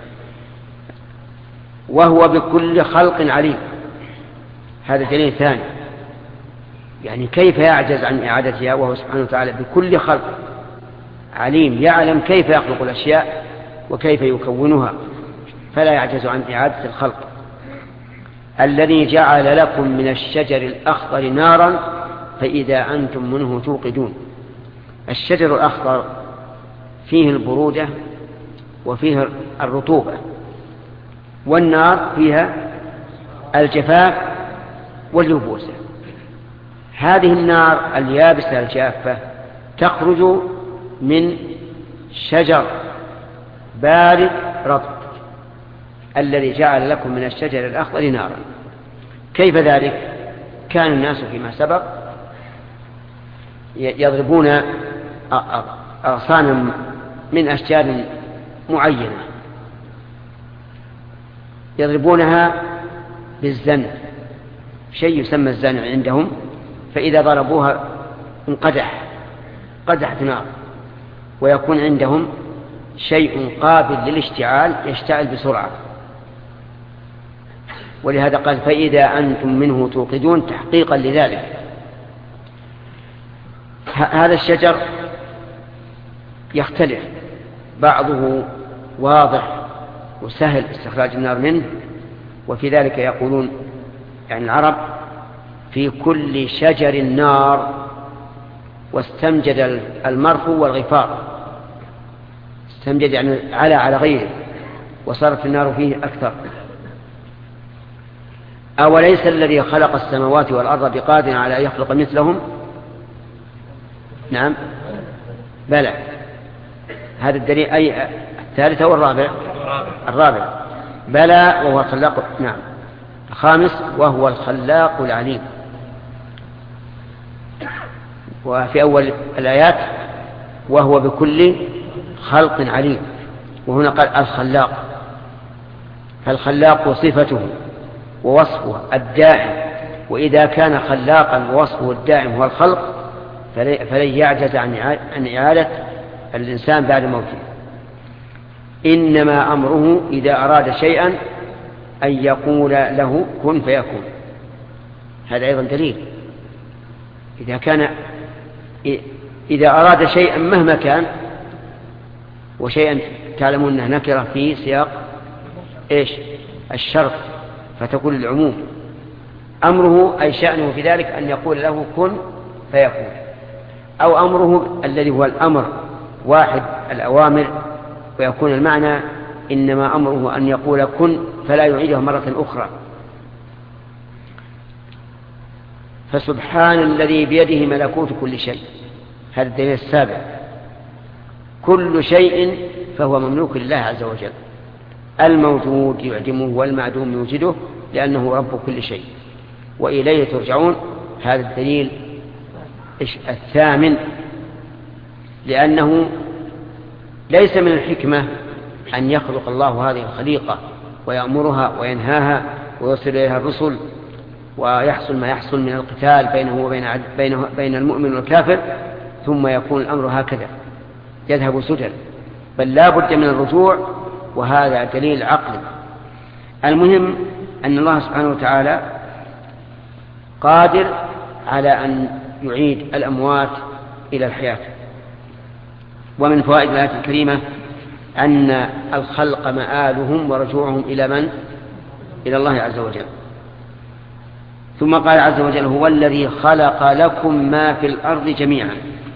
وهو بكل خلق عليم، هذا دليل ثاني. يعني كيف يعجز عن إعادتها وهو سبحانه وتعالى بكل خلق عليم، يعلم كيف يخلق الأشياء وكيف يكونها، فلا يعجز عن إعادة الخلق. الذي جعل لكم من الشجر الأخضر نارا فإذا أنتم منه توقدون. الشجر الأخضر فيه البرودة وفيه الرطوبة، والنار فيها الجفاف واليبوسة. هذه النار اليابسة الجافة تخرج من شجر بارد رطب، الذي جعل لكم من الشجر الأخضر نارا. كيف ذلك؟ كان الناس فيما سبق يضربون أغصانا من أشجار معينة، يضربونها بالزن، شيء يسمى الزن عندهم، فإذا ضربوها قدحت نار، ويكون عندهم شيء قابل للاشتعال يشتعل بسرعة. ولهذا قال: فإذا أنتم منه توقدون، تحقيقا لذلك. هذا الشجر يختلف، بعضه واضح وسهل استخراج النار منه، وفي ذلك يقولون يعني العرب: في كل شجر نار، واستمجد المرف والغفار. استمجد يعني على غيره، وصارت النار فيه أكثر. أوليس الذي خلق السماوات والأرض بقادر على أن يخلق مثلهم؟ نعم، بلى. هذا الدليل أي الثالث أو الرابع؟ الرابع. بلى وهو الخلاق. نعم. الخامس: وهو الخلاق العليم. وفي أول الآيات: وهو بكل خلق عليم، وهنا قال الخلاق. فالخلاق صفته ووصفه الدائم، وإذا كان خلاقا ووصفه الدائم هو الخلق فلن يعجز عن إعادة الإنسان بعد موته. إنما أمره إذا أراد شيئا أن يقول له كن فيكون. هذا أيضا دليل. إذا أراد شيئا مهما كان، وشيئا تعلمون أنه نكرة في سياق الشرط، فتكون العموم. أمره أي شأنه في ذلك أن يقول له كن فيكون، أو أمره الذي هو الأمر واحد الأوامر، ويكون المعنى إنما أمره أن يقول كن فلا يعيده مرة أخرى. فسبحان الذي بيده ملكوت كل شيء. هذا الدليل السابع. كل شيء فهو مملوك لله عز وجل، الموجود يعدمه والمعدوم يوجده، لأنه رب كل شيء وإليه ترجعون. هذا الدليل الثامن، لأنه ليس من الحكمة أن يخلق الله هذه الخليقة ويأمرها وينهاها ويرسل إليها الرسل، ويحصل ما يحصل من القتال بينه وبين المؤمن والكافر، ثم يكون الأمر هكذا يذهب سدى، بل لا بد من الرجوع، وهذا دليل عقلي. المهم أن الله سبحانه وتعالى قادر على أن يعيد الأموات إلى الحياة. ومن فوائد الآية الكريمة أن الخلق مآلهم ورجوعهم إلى من؟ إلى الله عز وجل. ثم قال عز وجل: هو الذي خلق لكم ما في الأرض جميعا.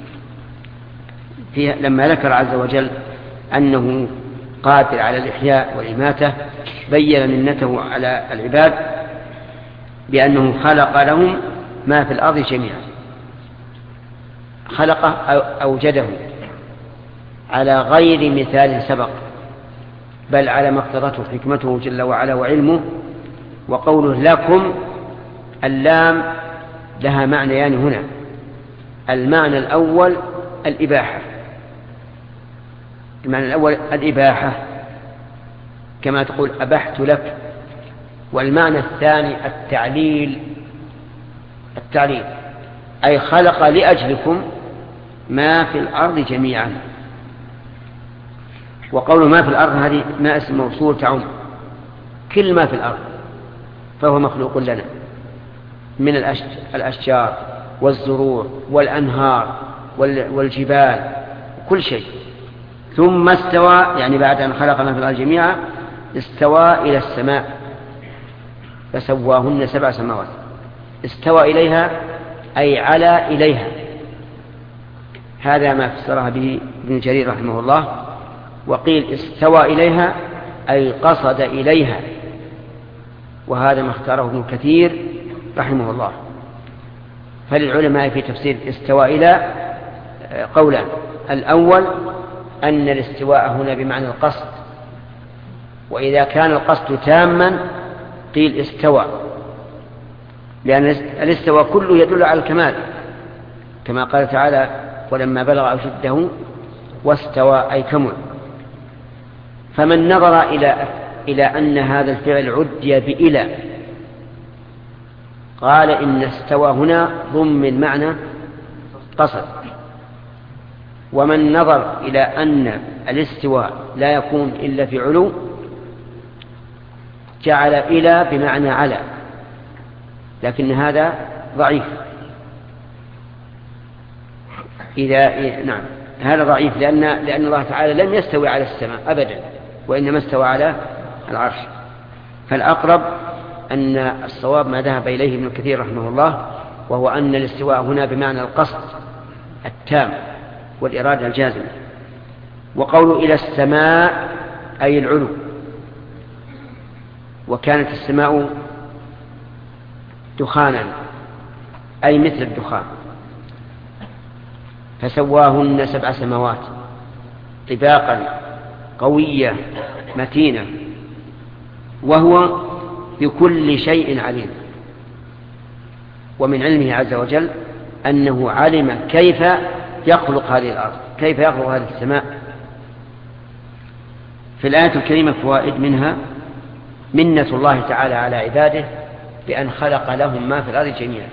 لما ذكر عز وجل أنه قادر على الإحياء والإماتة، بين منته على العباد بأنه خلق لهم ما في الأرض جميعا. خلقه أوجده على غير مثال سبق، بل على ما اقتضته حكمته جل وعلا وعلمه. وقوله لكم، اللام لها معنيان هنا. المعنى الأول الإباحة، المعنى الأول الإباحة كما تقول أبحت لك، والمعنى الثاني التعليل أي خلق لأجلكم ما في الأرض جميعا. وقول ما في الأرض هذه ما اسم موصول تعم كل ما في الأرض، فهو مخلوق لنا من الأشجار والزروع والأنهار والجبال كل شيء. ثم استوى يعني بعد أن خلق ما في الأرض جميعا استوى إلى السماء فسواهن 7 سماوات. استوى إليها أي على إليها، هذا ما فسرها به ابن جرير رحمه الله. وقيل استوى إليها أي قصد إليها، وهذا ما اختاره ابن كثير رحمه الله. فللعلماء في تفسير استوى إلى قولان: الأول أن الاستواء هنا بمعنى القصد، وإذا كان القصد تاما قيل استوى، لأن الاستواء كله يدل على الكمال، كما قال تعالى: ولما بلغ أشده واستوى أي كمل. فمن نظر إلى أن هذا الفعل عدي بإلى قال إن استوى هنا ضمن معنى قصد. ومن نظر إلى أن الاستواء لا يكون إلا في علو جعل إلى بمعنى على، لكن هذا ضعيف. نعم هذا ضعيف لأن الله تعالى لم يستوي على السماء أبدا، وإنما استوى على العرش. فالأقرب أن الصواب ما ذهب إليه ابن كثير رحمه الله، وهو أن الاستواء هنا بمعنى القصد التام والإرادة الجازمة. وقول إلى السماء أي العلو، وكانت السماء دخانا أي مثل الدخان، فسواهن 7 سماوات طباقا قوية متينة، وهو بكل شيء عليم. ومن علمه عز وجل أنه علم كيف يخلق هذه الأرض، كيف يخلق هذه السماء. في الآية الكريمة فوائد: منها منة الله تعالى على عباده بأن خلق لهم ما في الأرض جميعا،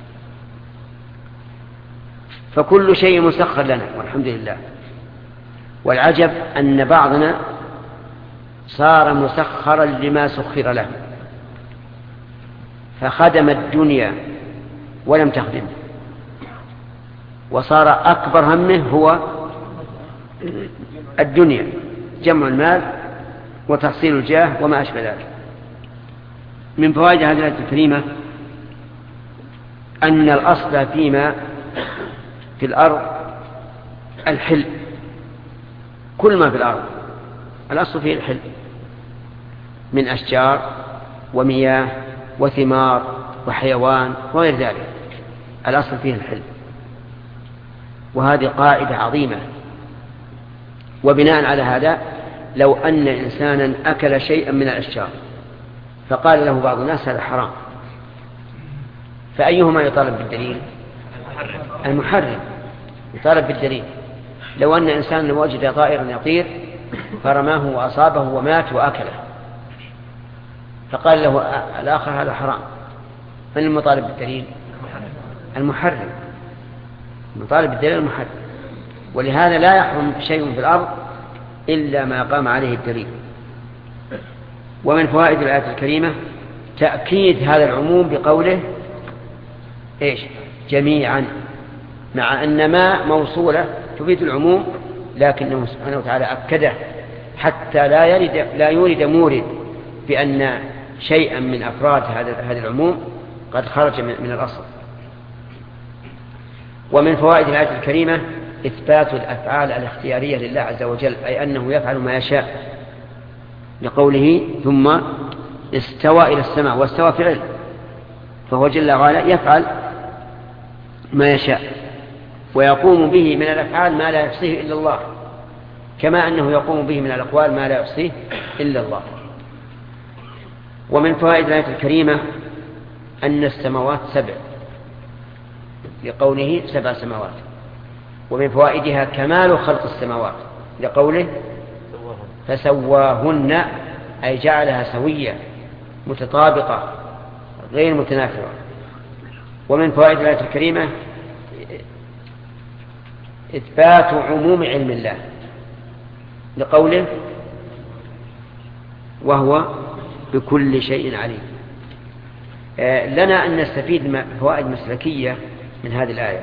فكل شيء مسخر لنا والحمد لله. والعجب أن بعضنا صار مسخرا لما سخر له، فخدم الدنيا ولم تخدمه، وصار أكبر همه هو الدنيا، جمع المال وتحصيل الجاه وما أشبه ذلك. من فوائد هذه الآية الكريمة أن الأصل فيما في الأرض الحل، كل ما في الأرض الأصل فيه الحل من أشجار ومياه وثمار وحيوان وغير ذلك، الأصل فيه الحل. وهذه قاعدة عظيمة. وبناء على هذا لو أن إنسانا أكل شيئا من الأشجار فقال له بعض الناس هذا حرام، فأيهما يطالب بالدليل؟ المحرم يطالب بالدليل. لو أن إنسان وجد طائرا يطير فرماه وأصابه ومات وأكله، فقال له الآخر هذا حرام، من المطالب بالدليل؟ المحرم. المطالب بالدليل المحرم. ولهذا لا يحرم شيء في الأرض إلا ما قام عليه الدليل. ومن فوائد الآية الكريمة تأكيد هذا العموم بقوله جميعا، مع أن ما موصولة تفيد العموم، لكنه سبحانه وتعالى أكده حتى لا يورد مورد بأن شيئا من أفراد هذا العموم قد خرج من الأصل. ومن فوائد الآية الكريمة إثبات الأفعال الاختيارية لله عز وجل، أي أنه يفعل ما يشاء، لقوله ثم استوى إلى السماء، واستوى فعل، فهو جل وعلا يفعل ما يشاء ويقوم به من الأفعال ما لا يحصيه إلا الله، كما أنه يقوم به من الأقوال ما لا يحصيه إلا الله. ومن فوائد الآية الكريمة أن السماوات 7، لقوله 7 سماوات. ومن فوائدها كمال خلق السماوات، لقوله فسواهن، أي جعلها سوية متطابقة غير متنافرة. ومن فوائد الآية الكريمة إثبات عموم علم الله لقوله وهو بكل شيء عليم. لنا أن نستفيد فوائد مسلكية من هذه الآية،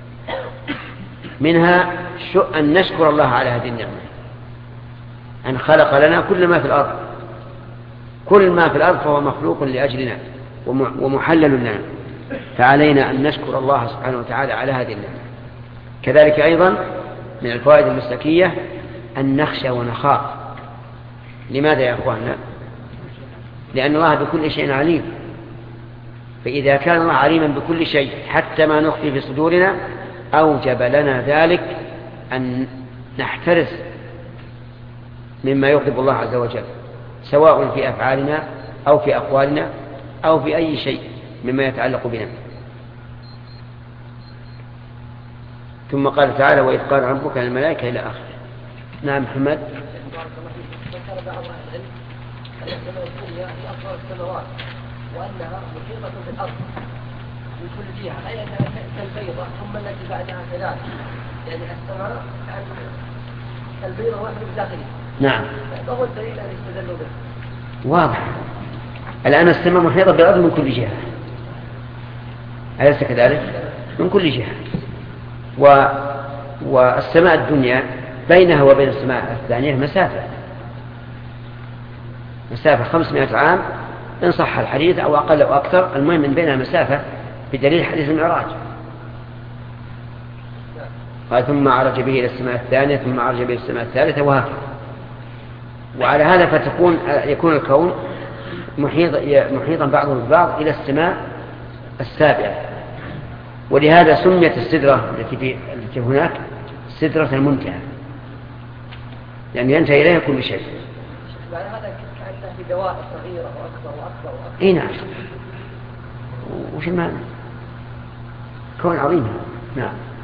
منها أن نشكر الله على هذه النعمة، أن خلق لنا كل ما في الأرض، كل ما في الأرض فهو مخلوق لأجلنا ومحلل لنا، فعلينا أن نشكر الله سبحانه وتعالى على هذه النعمة. كذلك أيضا من الفوائد المسلكية أن نخشى ونخاف. لماذا يا أخواننا؟ لأن الله بكل شيء عليم، فإذا كان الله عليما بكل شيء حتى ما نخفي في صدورنا أوجب لنا ذلك أن نحترس مما يغضب الله عز وجل، سواء في أفعالنا أو في أقوالنا أو في أي شيء مما يتعلق بنا. ثم قال تعالى وإذ قال ربك للملائكة إلى آخره. نعم محمد. ذكر بعض أهل العلم أن السماء الدنيا هي أصغر السماوات وأنها محيطة بالأرض من كل جهة، أي أنها كالبيضة ثم التي بعدها كذلك، يعني السماء كالبيضة واحدة بداخلها. نعم. ما هو الدليل أن يستدلوا به؟ واضح. الآن السماء محيطة بالأرض من كل جهة، أليس كذلك؟ من كل جهة. والسماء الدنيا بينها وبين السماء الثانية مسافة 500 عام إن صح الحديث أو أقل أو أكثر، المهم من بينها مسافة بدليل حديث المعراج. قال ثم عرج به إلى السماء الثانية ثم عرج به إلى السماء الثالثة وهكذا. وعلى هذا يكون الكون محيطا بعضه ببعض إلى السماء السابعة. ولهذا سميت السدرة التي هناك سدرة المنتهى، لأن ينتهي إليها كل شيء. بعد هذا كأنه في دوائر صغيرة وأكبر وأكبر وأكبر. إيه نعم. وش المعنى؟ كون عظيم. نعم.